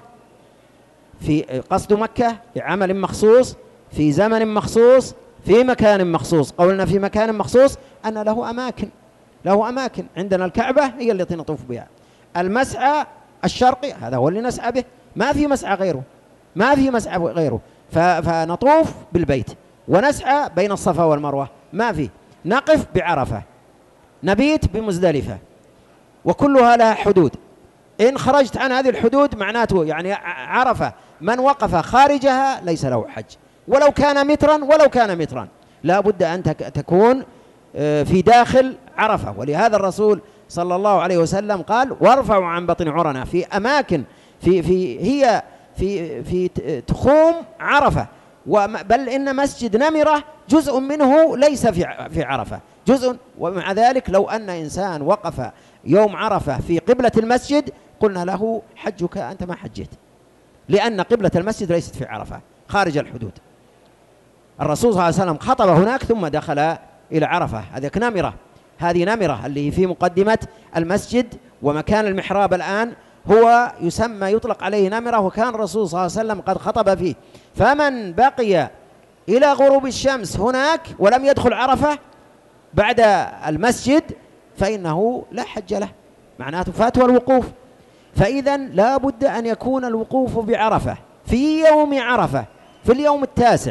[SPEAKER 1] في قصد مكة بعمل مخصوص في زمن مخصوص في مكان مخصوص. قولنا في مكان مخصوص أن له أماكن له أماكن عندنا الكعبة هي التي نطوف بها، المسعى الشرقي هذا هو اللي نسعى به، ما في مسعى غيره ما في مسعى غيره فنطوف بالبيت ونسعى بين الصفا والمروة، ما في. نقف بعرفة، نبيت بمزدلفة، وكلها لها حدود. إن خرجت عن هذه الحدود معناته يعني عرفة من وقف خارجها ليس له حج، ولو كان مترا ولو كان مترا لا بد أن تكون في داخل عرفة. ولهذا الرسول صلى الله عليه وسلم قال: وارفعوا عن بطن عرنة، في أماكن في في هي في في تخوم عرفة، بل إن مسجد نمرة جزء منه ليس في في عرفة جزء. ومع ذلك لو أن إنسان وقف يوم عرفة في قبلة المسجد قلنا له: حجك أنت ما حجيت، لأن قبلة المسجد ليست في عرفة خارج الحدود. الرسول صلى الله عليه وسلم خطب هناك ثم دخل إلى عرفة. هذه نمرة هذه نمرة اللي في مقدمة المسجد، ومكان المحراب الآن هو يسمى يطلق عليه نمرة، وكان الرسول صلى الله عليه وسلم قد خطب فيه. فمن بقي إلى غروب الشمس هناك ولم يدخل عرفة بعد المسجد فإنه لا حج له، معناته فاته الوقوف. فإذا لا بد أن يكون الوقوف بعرفة في يوم عرفة في اليوم التاسع.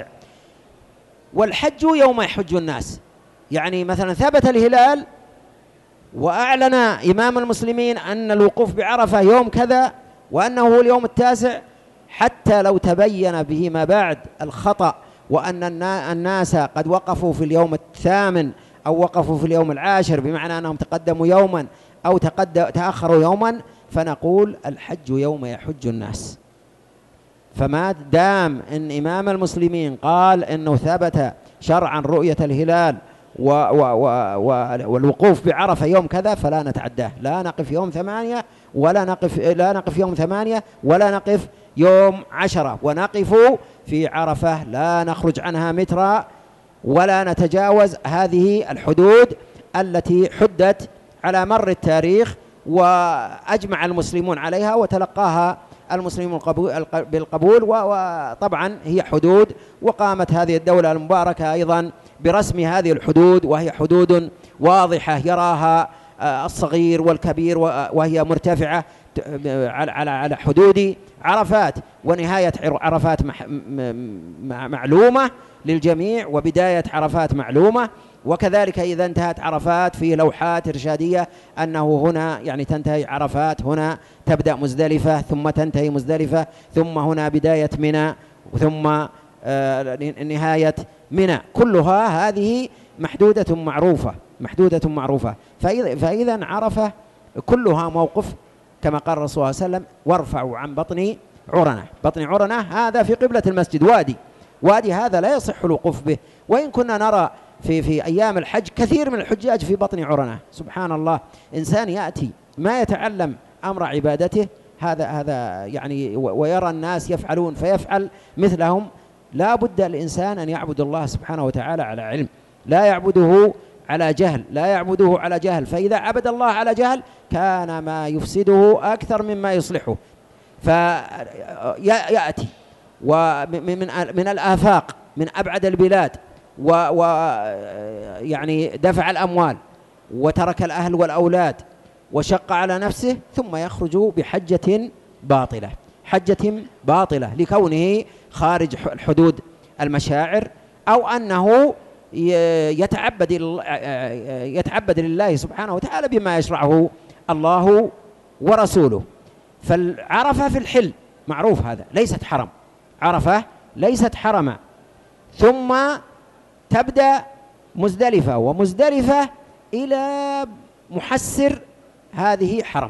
[SPEAKER 1] والحج يوم يحج الناس، يعني مثلا ثبت الهلال وأعلن إمام المسلمين أن الوقوف بعرفة يوم كذا وأنه هو اليوم التاسع، حتى لو تبين به ما بعد الخطأ وأن الناس قد وقفوا في اليوم الثامن أو وقفوا في اليوم العاشر، بمعنى أنهم تقدموا يوما أو تأخروا يوما، فنقول الحج يوم يحج الناس. فما دام أن إمام المسلمين قال أنه ثبت شرعا رؤية الهلال و و و والوقوف بعرفة يوم كذا فلا نتعداه، لا نقف يوم ثمانية ولا نقف لا نقف يوم ثمانية ولا نقف يوم عشرة، ونقف في عرفة لا نخرج عنها مترا ولا نتجاوز هذه الحدود التي حدت على مر التاريخ وأجمع المسلمون عليها وتلقاها المسلمون بالقبول، وطبعا هي حدود، وقامت هذه الدولة المباركة أيضا برسم هذه الحدود، وهي حدود واضحة يراها الصغير والكبير وهي مرتفعة على على حدود عرفات، ونهاية عرفات معلومة للجميع وبداية عرفات معلومة. وكذلك إذا انتهت عرفات في لوحات إرشادية أنه هنا يعني تنتهي عرفات، هنا تبدأ مزدلفة ثم تنتهي مزدلفة، ثم هنا بداية منى ثم نهاية منى، كلها هذه محدودة معروفة محدودة معروفة. فإذا عرفة كلها موقف كما قال الرسول صلى الله عليه وسلم: وارفعوا عن بطن عرنة. بطن عرنة هذا في قبلة المسجد، وادي وادي هذا لا يصح الوقوف به، وإن كنا نرى في في أيام الحج كثير من الحجاج في بطن عرنة. سبحان الله، إنسان يأتي ما يتعلم أمر عبادته هذا هذا يعني ويرى الناس يفعلون فيفعل مثلهم. لا بد الإنسان أن يعبد الله سبحانه وتعالى على علم، لا يعبده على جهل لا يعبده على جهل فإذا عبد الله على جهل كان ما يفسده أكثر مما يصلحه. فيأتي ومن من الآفاق من أبعد البلاد ويعني دفع الأموال وترك الأهل والأولاد وشق على نفسه، ثم يخرج بحجة باطلة حجة باطلة لكونه خارج حدود المشاعر، أو أنه يتعبد يتعبد لله سبحانه وتعالى بما يشرعه الله ورسوله. فالعرفة في الحل معروف، هذا ليست حرم، عرفة ليست حرما. ثم تبدأ مزدلفة، ومزدلفة إلى محسر هذه حرم،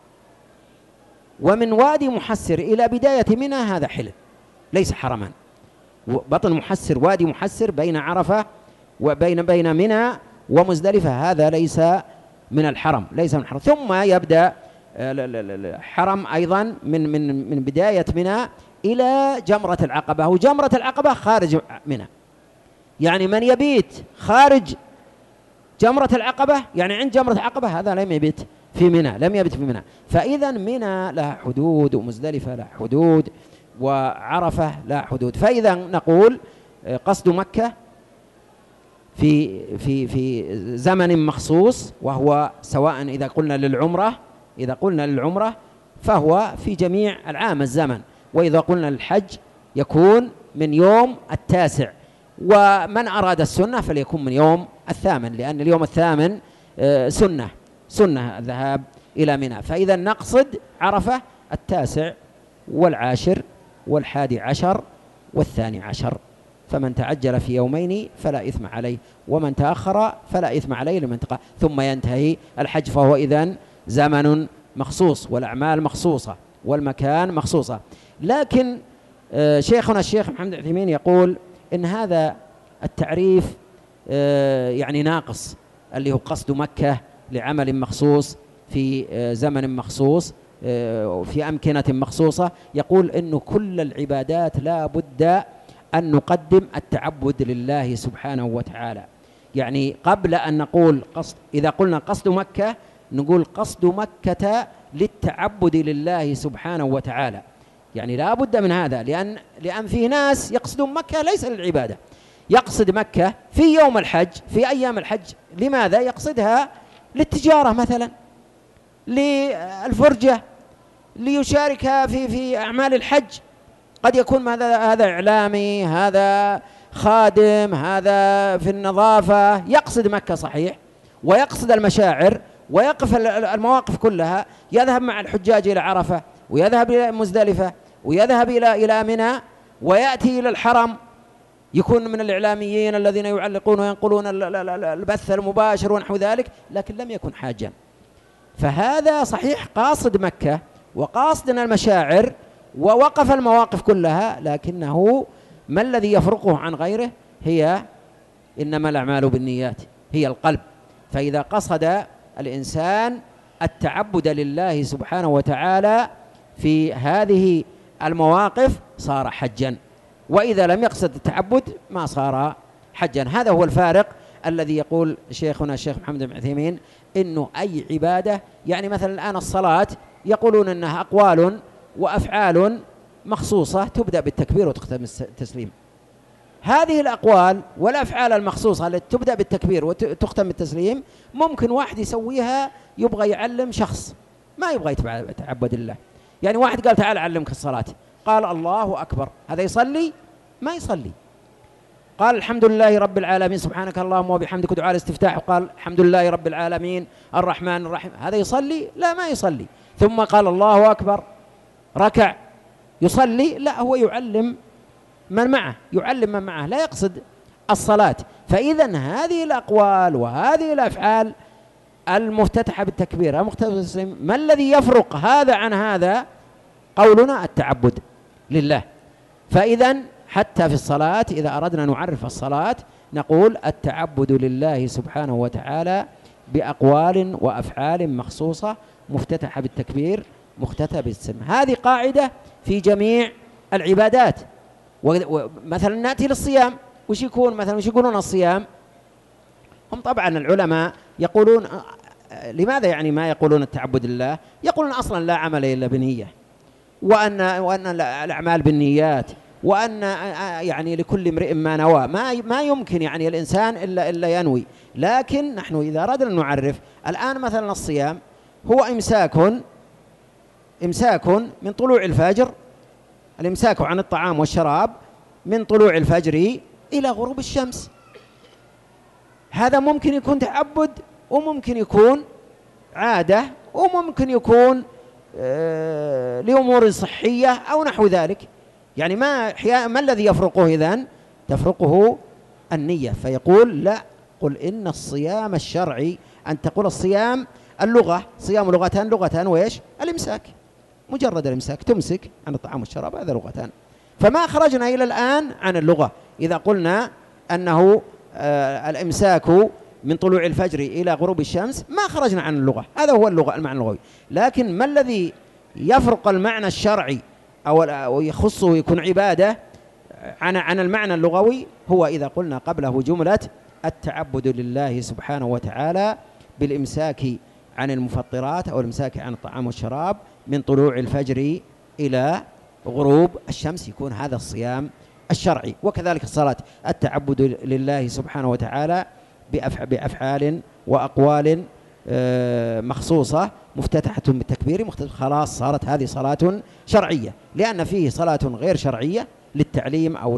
[SPEAKER 1] ومن وادي محسر إلى بداية منى هذا حل ليس حرما. بطن محسر وادي محسر بين عرفة وبين بين منى ومزدلفة هذا ليس من الحرم ليس من الحرم. ثم يبدأ حرم أيضا من من من بداية منى إلى جمرة العقبة، وجمرة العقبة خارج منى، يعني من يبيت خارج جمرة العقبة يعني عند جمرة العقبة هذا لم يبيت في منى لم يبيت في منى. فإذا منى لها حدود ومزدلفة لها حدود وعرفة لا حدود. فإذا نقول قصد مكة في في في زمن مخصوص، وهو سواء إذا قلنا للعمرة إذا قلنا للعمرة فهو في جميع العام الزمن، وإذا قلنا للحج يكون من يوم التاسع، ومن أراد السنة فليكون من يوم الثامن، لأن اليوم الثامن سنة سنة الذهاب إلى منى. فإذا نقصد عرفة التاسع والعاشر والحادي عشر والثاني عشر، فمن تعجل في يومين فلا إثم عليه، ومن تأخر فلا إثم عليه لمن تقى. ثم ينتهي الحج، فهو إذن زمن مخصوص والأعمال مخصوصة والمكان مخصوصة. لكن شيخنا الشيخ محمد العثيمين يقول إن هذا التعريف يعني ناقص، اللي هو قصد مكة لعمل مخصوص في زمن مخصوص في أمكنة مخصوصة. يقول إنه كل العبادات لا بد أن نقدم التعبد لله سبحانه وتعالى، يعني قبل أن نقول قصد، إذا قلنا قصد مكة نقول قصد مكة للتعبد لله سبحانه وتعالى، يعني لا بد من هذا، لأن لأن في ناس يقصدون مكة ليس للعبادة، يقصد مكة في يوم الحج في أيام الحج، لماذا؟ يقصدها للتجارة مثلا، للفرجة، ليشاركها في في أعمال الحج. قد يكون هذا هذا إعلامي، هذا خادم، هذا في النظافة، يقصد مكة صحيح، ويقصد المشاعر، ويقف المواقف كلها، يذهب مع الحجاج إلى عرفة، ويذهب إلى مزدلفة، ويذهب إلى إلى منى، ويأتي إلى الحرم، يكون من الإعلاميين الذين يعلقون وينقلون البث المباشر ونحو ذلك، لكن لم يكن حاجا. فهذا صحيح قاصد مكة وقاصدنا المشاعر ووقف المواقف كلها، لكنه ما الذي يفرقه عن غيره؟ هي إنما الأعمال بالنيات، هي القلب. فإذا قصد الإنسان التعبد لله سبحانه وتعالى في هذه المواقف صار حجا، وإذا لم يقصد التعبد ما صار حجا. هذا هو الفارق الذي يقول شيخنا الشيخ محمد بن عثيمين إنه أي عبادة، يعني مثلا الآن الصلاة يقولون أنها أقوال وأفعال مخصوصة تبدأ بالتكبير وتختم التسليم. هذه الأقوال والأفعال المخصوصة التي تبدأ بالتكبير وتختم بالتسليم ممكن واحد يسويها يبغى يعلم شخص ما يبغى يتعبد الله، يعني واحد قال تعال أعلمك الصلاة، قال الله أكبر، هذا يصلي؟ ما يصلي. قال الحمد لله رب العالمين سبحانك اللهم وبحمدك، دعاء الاستفتاح، وقال الحمد لله رب العالمين الرحمن الرحيم، هذا يصلي؟ لا ما يصلي. ثم قال الله أكبر، ركع، يصلي؟ لا، هو يعلم من معه، يعلم من معه، لا يقصد الصلاة. فإذا هذه الأقوال وهذه الأفعال المفتتحة بالتكبير المختتمة بالتسليم، ما الذي يفرق هذا عن هذا؟ قولنا التعبد لله. فإذا حتى في الصلاة إذا أردنا نعرف الصلاة نقول التعبد لله سبحانه وتعالى بأقوال وأفعال مخصوصة مفتتحة بالتكبير مختتمة بالتسليم. هذه قاعدة في جميع العبادات. ومثلا نأتي للصيام، وش يكون مثلا وش يقولون الصيام؟ هم طبعا العلماء يقولون لماذا يعني ما يقولون التعبد لله؟ يقولون أصلا لا عمل إلا بنية، وأن وأن الأعمال بالنيات، وأن يعني لكل امرئ ما نوى، ما ما يمكن يعني الإنسان إلا إلا ينوي. لكن نحن إذا أردنا أن نعرف الآن مثلا الصيام هو إمساك إمساك من طلوع الفجر، الإمساك عن الطعام والشراب من طلوع الفجر إلى غروب الشمس. هذا ممكن يكون تعبد، وممكن يكون عادة، وممكن يكون آه لأمور صحية أو نحو ذلك. يعني ما ما الذي يفرقه إذن؟ تفرقه النية. فيقول لا، قل إن الصيام الشرعي، أن تقول الصيام اللغة، صيام لغتان، لغتان وإيش؟ الإمساك، مجرد الإمساك، تمسك عن الطعام والشراب، هذا لغتان. فما خرجنا إلى الآن عن اللغة إذا قلنا أنه آه الإمساك من طلوع الفجر إلى غروب الشمس، ما خرجنا عن اللغة، هذا هو اللغة المعنى اللغوي. لكن ما الذي يفرق المعنى الشرعي أو يخصه يكون عبادة عن عن المعنى اللغوي؟ هو إذا قلنا قبله جملة التعبد لله سبحانه وتعالى بالإمساك عن المفطرات أو الإمساك عن الطعام والشراب من طلوع الفجر إلى غروب الشمس، يكون هذا الصيام الشرعي. وكذلك الصلاة التعبد لله سبحانه وتعالى بأفعال وأقوال مخصوصة مفتتحة بالتكبير، خلاص صارت هذه صلاة شرعية. لأن فيه صلاة غير شرعية للتعليم أو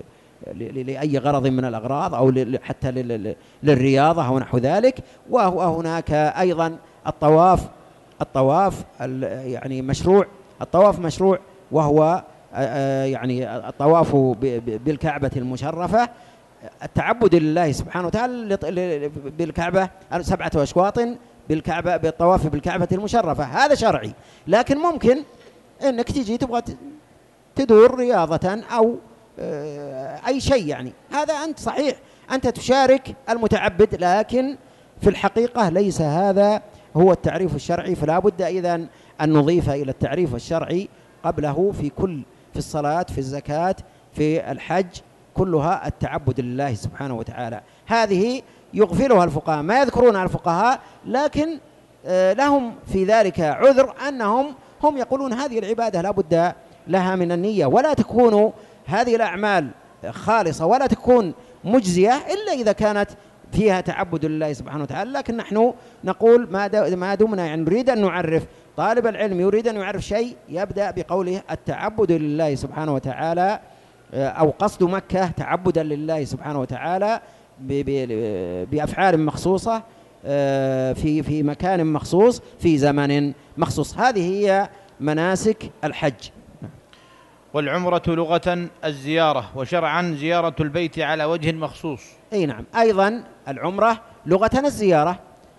[SPEAKER 1] لأي غرض من الأغراض، أو حتى للرياضة أو نحو ذلك. وهناك أيضا الطواف، الطواف يعني مشروع، الطواف مشروع، وهو يعني الطواف بالكعبة المشرفة، التعبد لله سبحانه وتعالى بالكعبة سبعة أشواط بالكعبة، بالطواف بالكعبة المشرفة، هذا شرعي. لكن ممكن أنك تجي تبغى تدور رياضة أو أي شيء، يعني هذا أنت صحيح أنت تشارك المتعبد، لكن في الحقيقة ليس هذا هو التعريف الشرعي. فلا بد إذن أن نضيف إلى التعريف الشرعي قبله في كل، في الصلاة، في الزكاة، في الحج، كلها التعبد لله سبحانه وتعالى. هذه يغفلها الفقهاء، ما يذكرونها الفقهاء، لكن لهم في ذلك عذر أنهم هم يقولون هذه العبادة لا بد لها من النية، ولا تكون هذه الأعمال خالصة ولا تكون مجزية إلا إذا كانت فيها تعبد لله سبحانه وتعالى. لكن نحن نقول ما دمنا يعني نريد أن نعرف طالب العلم يريد أن يعرف شيء يبدأ بقوله التعبد لله سبحانه وتعالى، أو قصد مكة تعبدا لله سبحانه وتعالى بأفعال مخصوصة في في مكان مخصوص في زمن مخصوص. هذه هي مناسك الحج.
[SPEAKER 2] والعمرة لغة الزيارة، وشرعا زيارة البيت على وجه مخصوص.
[SPEAKER 1] أي نعم، أيضا العمرة لغة الزيارة،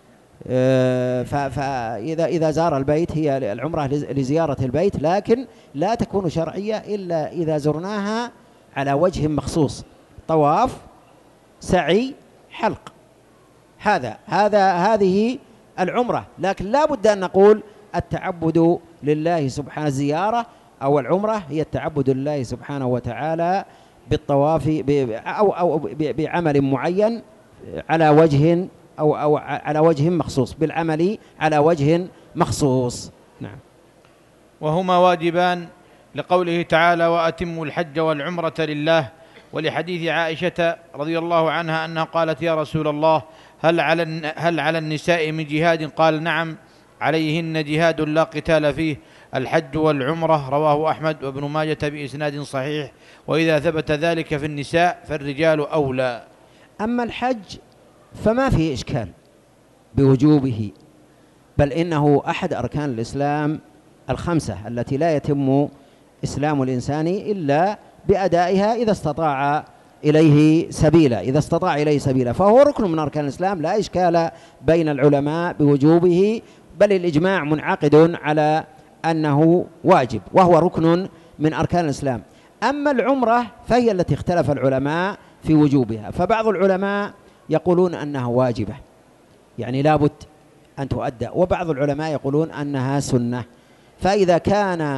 [SPEAKER 1] فإذا إذا زار البيت هي العمرة لزيارة البيت، لكن لا تكون شرعية إلا إذا زرناها على وجه مخصوص، طواف، سعي، حلق، هذا هذا هذه العمرة. لكن لا بد أن نقول التعبد لله سبحانه، الزيارة أو العمرة هي التعبد لله سبحانه وتعالى بالطواف أو أو بعمل معين على وجه أو أو على وجه مخصوص، بالعمل على وجه مخصوص. نعم.
[SPEAKER 2] وهما واجبان لقوله تعالى: وأتموا الحج والعمرة لله، ولحديث عائشة رضي الله عنها أنها قالت: يا رسول الله، هل على هل على النساء من جهاد؟ قال: نعم، عليهن جهاد لا قتال فيه، الحج والعمرة. رواه أحمد وابن ماجة بإسناد صحيح. وإذا ثبت ذلك في النساء فالرجال أولى.
[SPEAKER 1] أما الحج فما فيه إشكال بوجوبه، بل إنه أحد أركان الإسلام الخمسة التي لا يتم إسلام الإنسان إلا بأدائها إذا استطاع إليه سبيلا إذا استطاع إليه سبيلا فهو ركن من أركان الإسلام، لا إشكال بين العلماء بوجوبه، بل الإجماع منعقد على أنه واجب وهو ركن من أركان الإسلام. أما العمرة فهي التي اختلف العلماء في وجوبها، فبعض العلماء يقولون أنها واجبة يعني لابد أن تؤدى، وبعض العلماء يقولون أنها سنة. فإذا كان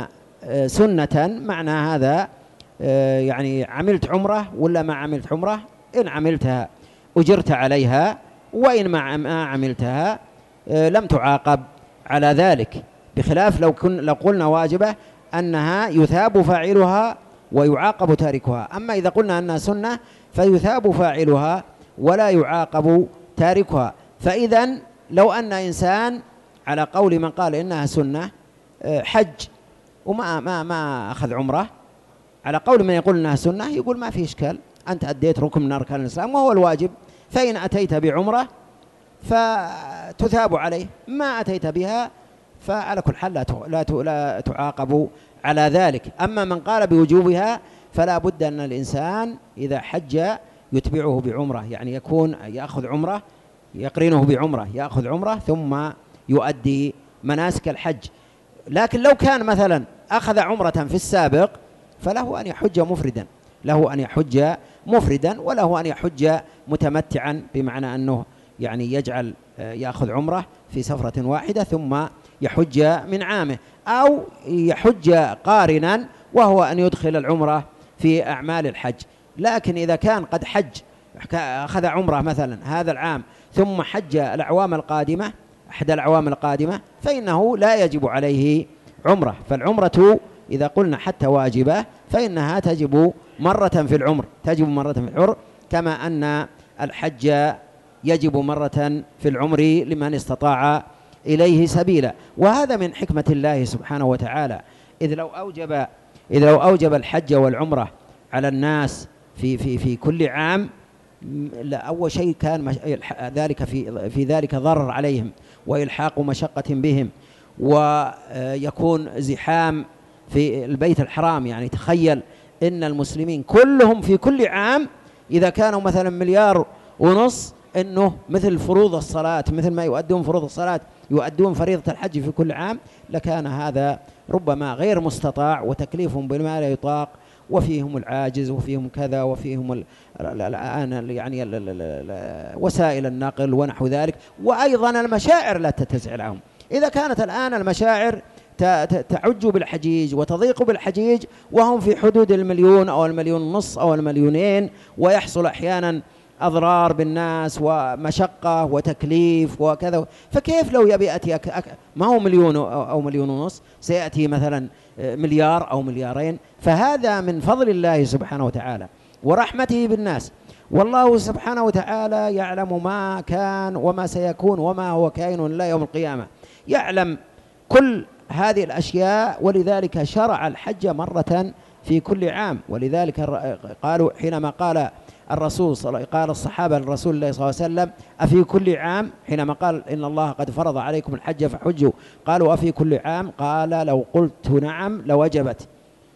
[SPEAKER 1] سنة معنى هذا يعني عملت عمرة ولا ما عملت عمرة، إن عملتها أجرت عليها، وإن ما عملتها لم تعاقب على ذلك، بخلاف لو كن لو قلنا واجبة أنها يثاب فاعلها ويعاقب تاركها. أما إذا قلنا أنها سنة فيثاب فاعلها ولا يعاقب تاركها. فإذا لو أن إنسان على قول من قال إنها سنة حج وما ما ما أخذ عمرة، على قول من يقول إنها سنة يقول ما في إشكال، أنت أديت ركن من أركان الإسلام وهو الواجب، فإن أتيت بعمرة فتثاب عليه، ما أتيت بها فعلى كل حال لا لا تعاقب على ذلك. أما من قال بوجوبها فلا بد أن الإنسان إذا حج يتبعه بعمرة، يعني يكون يأخذ عمرة يقرنه بعمرة، يأخذ عمرة ثم يؤدي مناسك الحج. لكن لو كان مثلا أخذ عمرة في السابق فله أن يحج مفردا، له أن يحج مفردا وله أن يحج متمتعا، بمعنى أنه يعني يجعل يأخذ عمرة في سفرة واحدة ثم يحج من عامه، أو يحج قارنا وهو أن يدخل العمرة في أعمال الحج. لكن إذا كان قد حج أخذ عمرة مثلا هذا العام ثم حج الأعوام القادمة أحد الأعوام القادمة فإنه لا يجب عليه عمرة. فالعمرة إذا قلنا حتى واجبة فإنها تجب مرة في العمر تجب مرة في العمر كما أن الحج يجب مرة في العمر لمن استطاع إليه سبيلا. وهذا من حكمة الله سبحانه وتعالى، إذ لو أوجب إذ لو أوجب الحج والعمرة على الناس في في في كل عام، لا أول شيء كان ذلك في في ذلك ضرر عليهم وإلحاق مشقة بهم، ويكون زحام في البيت الحرام. يعني تخيل إن المسلمين كلهم في كل عام إذا كانوا مثلا مليار ونص، إنه مثل فروض الصلاة مثل ما يؤدون فروض الصلاة يؤدون فريضة الحج في كل عام، لكان هذا ربما غير مستطاع وتكليفهم بما لا يطاق، وفيهم العاجز وفيهم كذا وفيهم الآن يعني وسائل النقل ونحو ذلك، وأيضا المشاعر لا تتسع لهم. إذا كانت الآن المشاعر تعج بالحجيج وتضيق بالحجيج وهم في حدود المليون أو المليون ونص أو المليونين، ويحصل أحيانا أضرار بالناس ومشقة وتكليف وكذا، فكيف لو يبي يأتي أك أك ما هو مليون أو مليون ونص، سيأتي مثلا مليار أو مليارين. فهذا من فضل الله سبحانه وتعالى ورحمته بالناس، والله سبحانه وتعالى يعلم ما كان وما سيكون وما هو كائن إلى يوم القيامة، يعلم كل هذه الأشياء، ولذلك شرع الحج مرة في كل عام. ولذلك قالوا حينما قال الرسول قال الصحابة لرسول الله صلى الله عليه وسلم أفي كل عام، حينما قال إن الله قد فرض عليكم الحج فحجوا، قالوا أفي كل عام؟ قال لو قلت نعم لوجبت،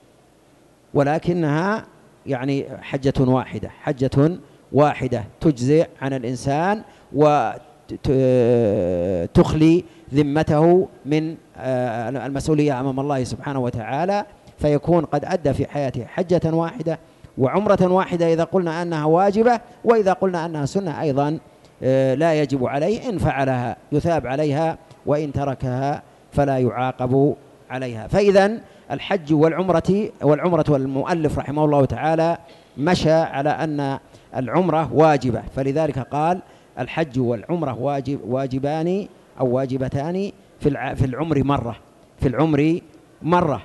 [SPEAKER 1] ولكنها يعني حجة واحدة، حجة واحدة تجزئ عن الإنسان وتخلي ذمته من المسؤولية أمام الله سبحانه وتعالى، فيكون قد أدى في حياته حجة واحدة وعمرة واحدة إذا قلنا أنها واجبة، وإذا قلنا أنها سنة أيضا لا يجب عليه، إن فعلها يثاب عليها وإن تركها فلا يعاقب عليها. فإذا الحج والعمرة والعمرة والمؤلف رحمه الله تعالى مشى على أن العمرة واجبة، فلذلك قال الحج والعمرة واجب واجبان أو واجبتان في في العمر مرة، في العمر مرة.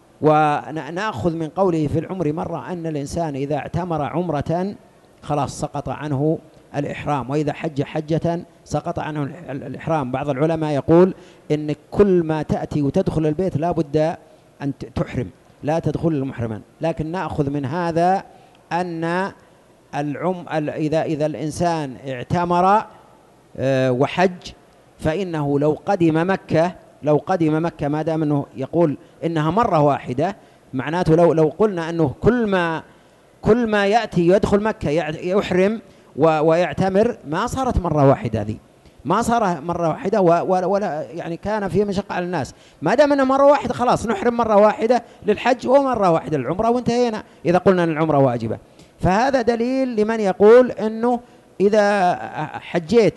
[SPEAKER 1] ونأخذ من قوله في العمر مرة أن الإنسان إذا اعتمر عمرة خلاص سقط عنه الإحرام، وإذا حج حجة سقط عنه الإحرام. بعض العلماء يقول إن كل ما تأتي وتدخل البيت لا بد أن تحرم، لا تدخل المحرما. لكن نأخذ من هذا أن العم إذا إذا الإنسان اعتمر وحج فإنه لو قدم مكة لو قدم مكة ما دام أنه يقول إنها مرة واحدة، معناته لو لو قلنا أنه كل ما كل ما يأتي يدخل مكة يحرم ويعتمر، ما صارت مرة واحدة، هذه ما صار مرة واحدة، ولا يعني كان فيه مشقة على الناس. ما دام أنه مرة واحدة خلاص نحرم مرة واحدة للحج ومرة واحدة للعمرة وانتهينا، إذا قلنا أن العمرة واجبة. فهذا دليل لمن يقول أنه إذا حجيت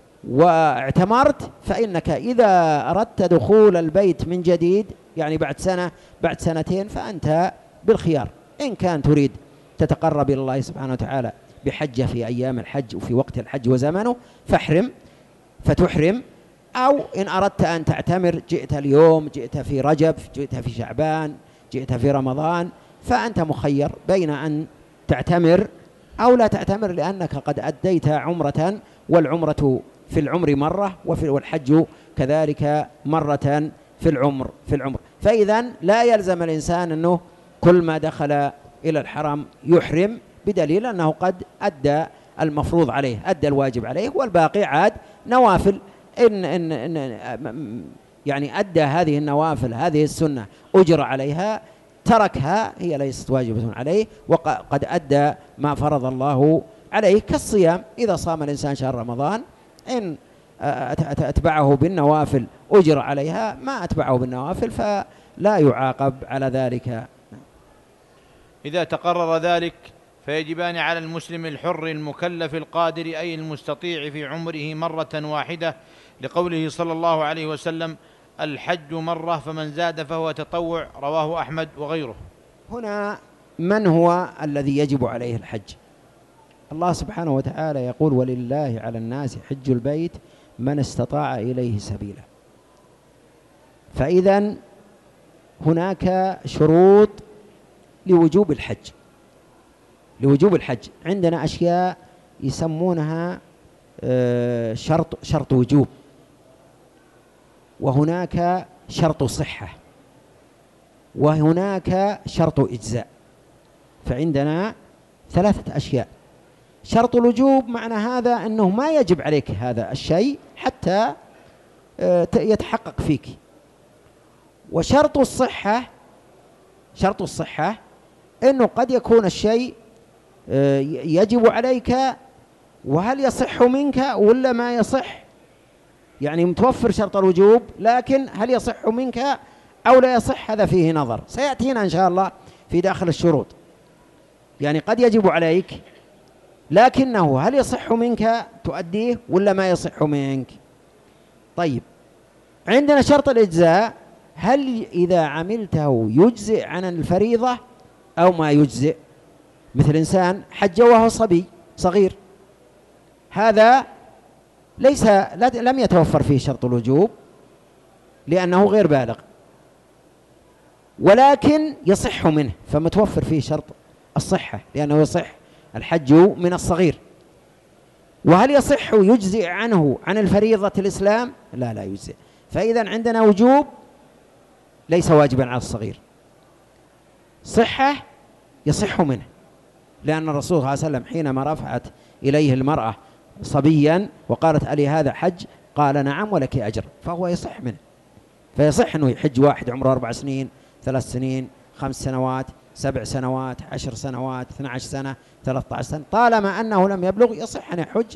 [SPEAKER 1] واعتمرت فإنك إذا أردت دخول البيت من جديد، يعني بعد سنة بعد سنتين، فأنت بالخيار، إن كان تريد تتقرب إلى الله سبحانه وتعالى بحجة في أيام الحج وفي وقت الحج وزمنه فاحرم فتحرم، أو إن أردت أن تعتمر جئت اليوم، جئت في رجب، جئت في شعبان، جئت في رمضان، فأنت مخير بين أن تعتمر أو لا تعتمر، لأنك قد أديت عمرة، والعمرة في العمر مرة وفي والحج كذلك مرة في العمر في العمر فإذا لا يلزم الإنسان أنه كل ما دخل إلى الحرم يحرم، بدليل أنه قد أدى المفروض عليه، أدى الواجب عليه، والباقي عاد نوافل. إن, إن, إن يعني أدى هذه النوافل، هذه السنة أجر عليها، تركها هي ليست واجبة عليه، وقد أدى ما فرض الله عليه، كالصيام. إذا صام الإنسان شهر رمضان إن أتبعه بالنوافل أجر عليها، ما أتبعه بالنوافل فلا يعاقب على ذلك.
[SPEAKER 2] إذا تقرر ذلك فيجبان على المسلم الحر المكلف القادر أي المستطيع في عمره مرة واحدة، لقوله صلى الله عليه وسلم الحج مرة فمن زاد فهو تطوع، رواه أحمد وغيره.
[SPEAKER 1] هنا من هو الذي يجب عليه الحج؟ الله سبحانه وتعالى يقول ولله على الناس حج البيت من استطاع إليه سبيلا. فإذا هناك شروط لوجوب الحج لوجوب الحج عندنا أشياء يسمونها شرط شرط وجوب، وهناك شرط صحة، وهناك شرط إجزاء. فعندنا ثلاثة أشياء. شرط الوجوب معنى هذا أنه ما يجب عليك هذا الشيء حتى يتحقق فيك. وشرط الصحة شرط الصحة أنه قد يكون الشيء يجب عليك وهل يصح منك ولا ما يصح، يعني متوفر شرط الوجوب لكن هل يصح منك أو لا يصح، هذا فيه نظر، سيأتينا إن شاء الله في داخل الشروط. يعني قد يجب عليك لكنه هل يصح منك تؤديه ولا ما يصح منك. طيب، عندنا شرط الإجزاء، هل إذا عملته يجزئ عن الفريضة أو ما يجزئ؟ مثل إنسان حج وهو صبي صغير هذا ليس لم يتوفر فيه شرط الوجوب لأنه غير بالغ، ولكن يصح منه، فمتوفر فيه شرط الصحة لأنه يصح الحج من الصغير. وهل يصح يجزئ عنه عن الفريضة الإسلام؟ لا لا يجزئ. فإذا عندنا وجوب ليس واجبا على الصغير، صحة يصح منه، لأن الرسول صلى الله عليه وسلم حينما رفعت إليه المرأة صبيا وقالت ألي هذا حج؟ قال نعم ولك أجر، فهو يصح منه. فيصح أنه يحج واحد عمره أربع سنين، ثلاث سنين، خمس سنوات، سبع سنوات، عشر سنوات، اثنى عشر سنة، ثلاثة عشر سنة، طالما أنه لم يبلغ يصح أن يحج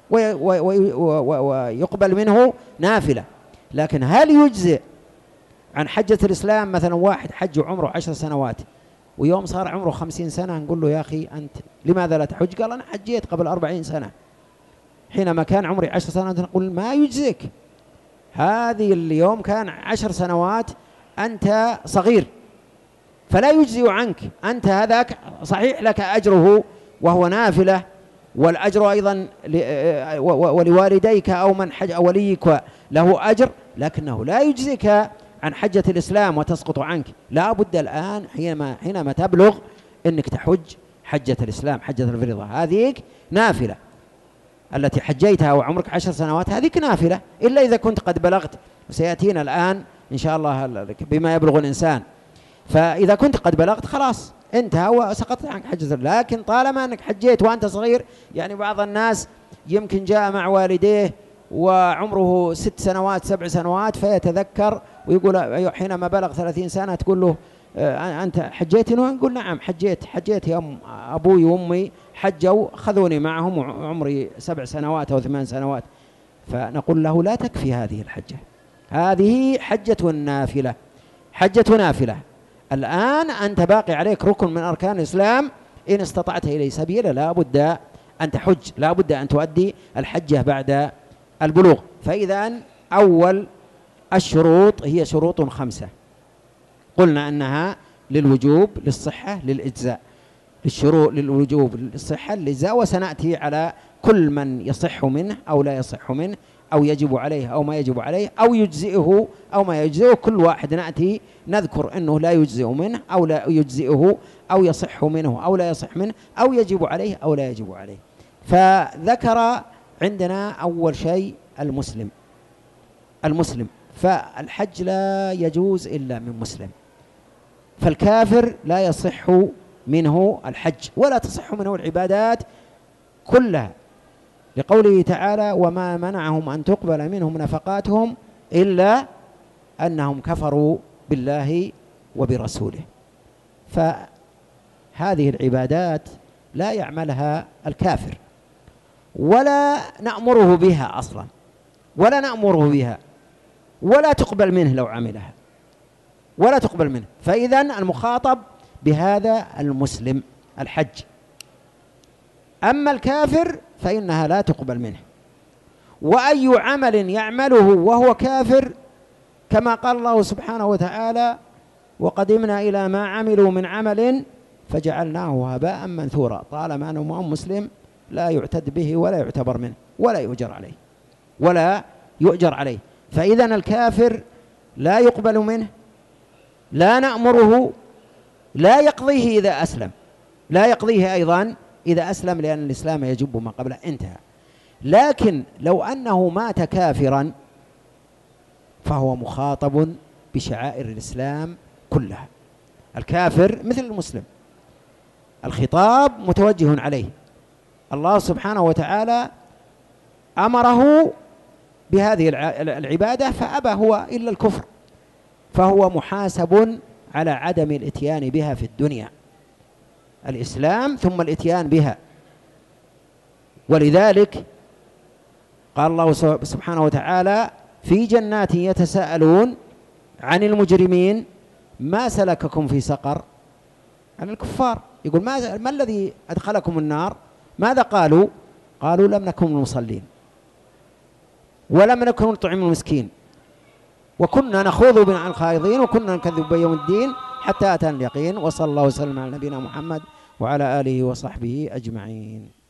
[SPEAKER 1] ويقبل منه نافلة. لكن هل يجزئ عن حجة الإسلام مثلا واحد حج عمره عشر سنوات ويوم صار عمره خمسين سنة نقول له يا أخي أنت لماذا لا تحج؟ قال أنا حجيت قبل أربعين سنة، حينما كان عمري عشر سنوات نقول ما يجزئك، هذه اليوم كان عشر سنوات أنت صغير فلا يجزئ عنك، أنت هذاك صحيح لك أجره وهو نافلة، والأجر أيضا ولوالديك أو من حج أو وليك له أجر، لكنه لا يجزئك عن حجة الإسلام وتسقط عنك. لا بد الآن حينما, حينما تبلغ أنك تحج حجة الإسلام، حجة الفريضة، هذه نافلة التي حجيتها وعمرك عشر سنوات، هذه نافلة، إلا إذا كنت قد بلغت، وسيأتينا الآن إن شاء الله بما يبلغ الإنسان. فإذا كنت قد بلغت خلاص انتهى وسقطت عنك حجة. لكن طالما أنك حجيت وأنت صغير، يعني بعض الناس يمكن جاء مع والديه وعمره ست سنوات سبع سنوات فيتذكر ويقول حينما بلغ ثلاثين سنة تقول له أنت حجيت؟ نقول نعم حجيت، حجيت يا أم أبوي وأمي حجوا خذوني معهم وعمري سبع سنوات أو ثمان سنوات. فنقول له لا تكفي هذه الحجة، هذه حجة نافلة، حجة نافلة. الآن أنت باقي عليك ركن من أركان الإسلام، إن استطعت إليه سبيلا لا بد أن تحج، لا بد أن تؤدي الحجة بعد البلوغ. فإذا أول الشروط هي شروط خمسة، قلنا أنها للوجوب، للصحة، للإجزاء. للشروط للوجوب، للصحة، للإجزاء، وسنأتي على كل من يصح منه أو لا يصح منه، أو يجب عليه أو ما يجب عليه، أو يجزئه أو ما يجزئه. كل واحد نأتي نذكر أنه لا يجزئ منه أو لا يجزئه، أو يصح منه أو لا يصح منه، أو يجب عليه أو لا يجب عليه. فذكر عندنا أول شيء المسلم. المسلم فالحج لا يجوز إلا من مسلم، فالكافر لا يصح منه الحج ولا تصح منه العبادات كلها، لقوله تعالى وما منعهم أن تقبل منهم نفقاتهم إلا أنهم كفروا بالله وبرسوله. فهذه العبادات لا يعملها الكافر ولا نأمره بها أصلا، ولا نأمره بها، ولا تقبل منه لو عملها، ولا تقبل منه. فإذن المخاطب بهذا المسلم الحج. أما الكافر فإنها لا تقبل منه، وأي عمل يعمله وهو كافر كما قال الله سبحانه وتعالى وقدمنا إلى ما عملوا من عمل فجعلناه هباء منثورا، طالما أنه مسلم لا يعتد به ولا يعتبر منه ولا يؤجر عليه ولا يؤجر عليه. فإذن الكافر لا يقبل منه، لا نأمره، لا يقضيه إذا أسلم، لا يقضيه أيضا إذا أسلم، لأن الإسلام يجب ما قبله، انتهى. لكن لو أنه مات كافرا فهو مخاطب بشعائر الإسلام كلها. الكافر مثل المسلم، الخطاب متوجه عليه. الله سبحانه وتعالى أمره بهذه العبادة فأبى هو إلا الكفر، فهو محاسب على عدم الإتيان بها في الدنيا، الإسلام ثم الإتيان بها. ولذلك قال الله سبحانه وتعالى في جنات يتساءلون عن المجرمين ما سلككم في سقر، عن الكفار يقول ما, ما الذي أدخلكم النار؟ ماذا قالوا؟ قالوا لم نكن المصلين ولم نكن نطعم المسكين وكنا نخوض مع الخائضين وكنا نكذب بيوم الدين حتى أتانا اليقين. وصلى الله وسلم على نبينا محمد وعلى آله وصحبه أجمعين.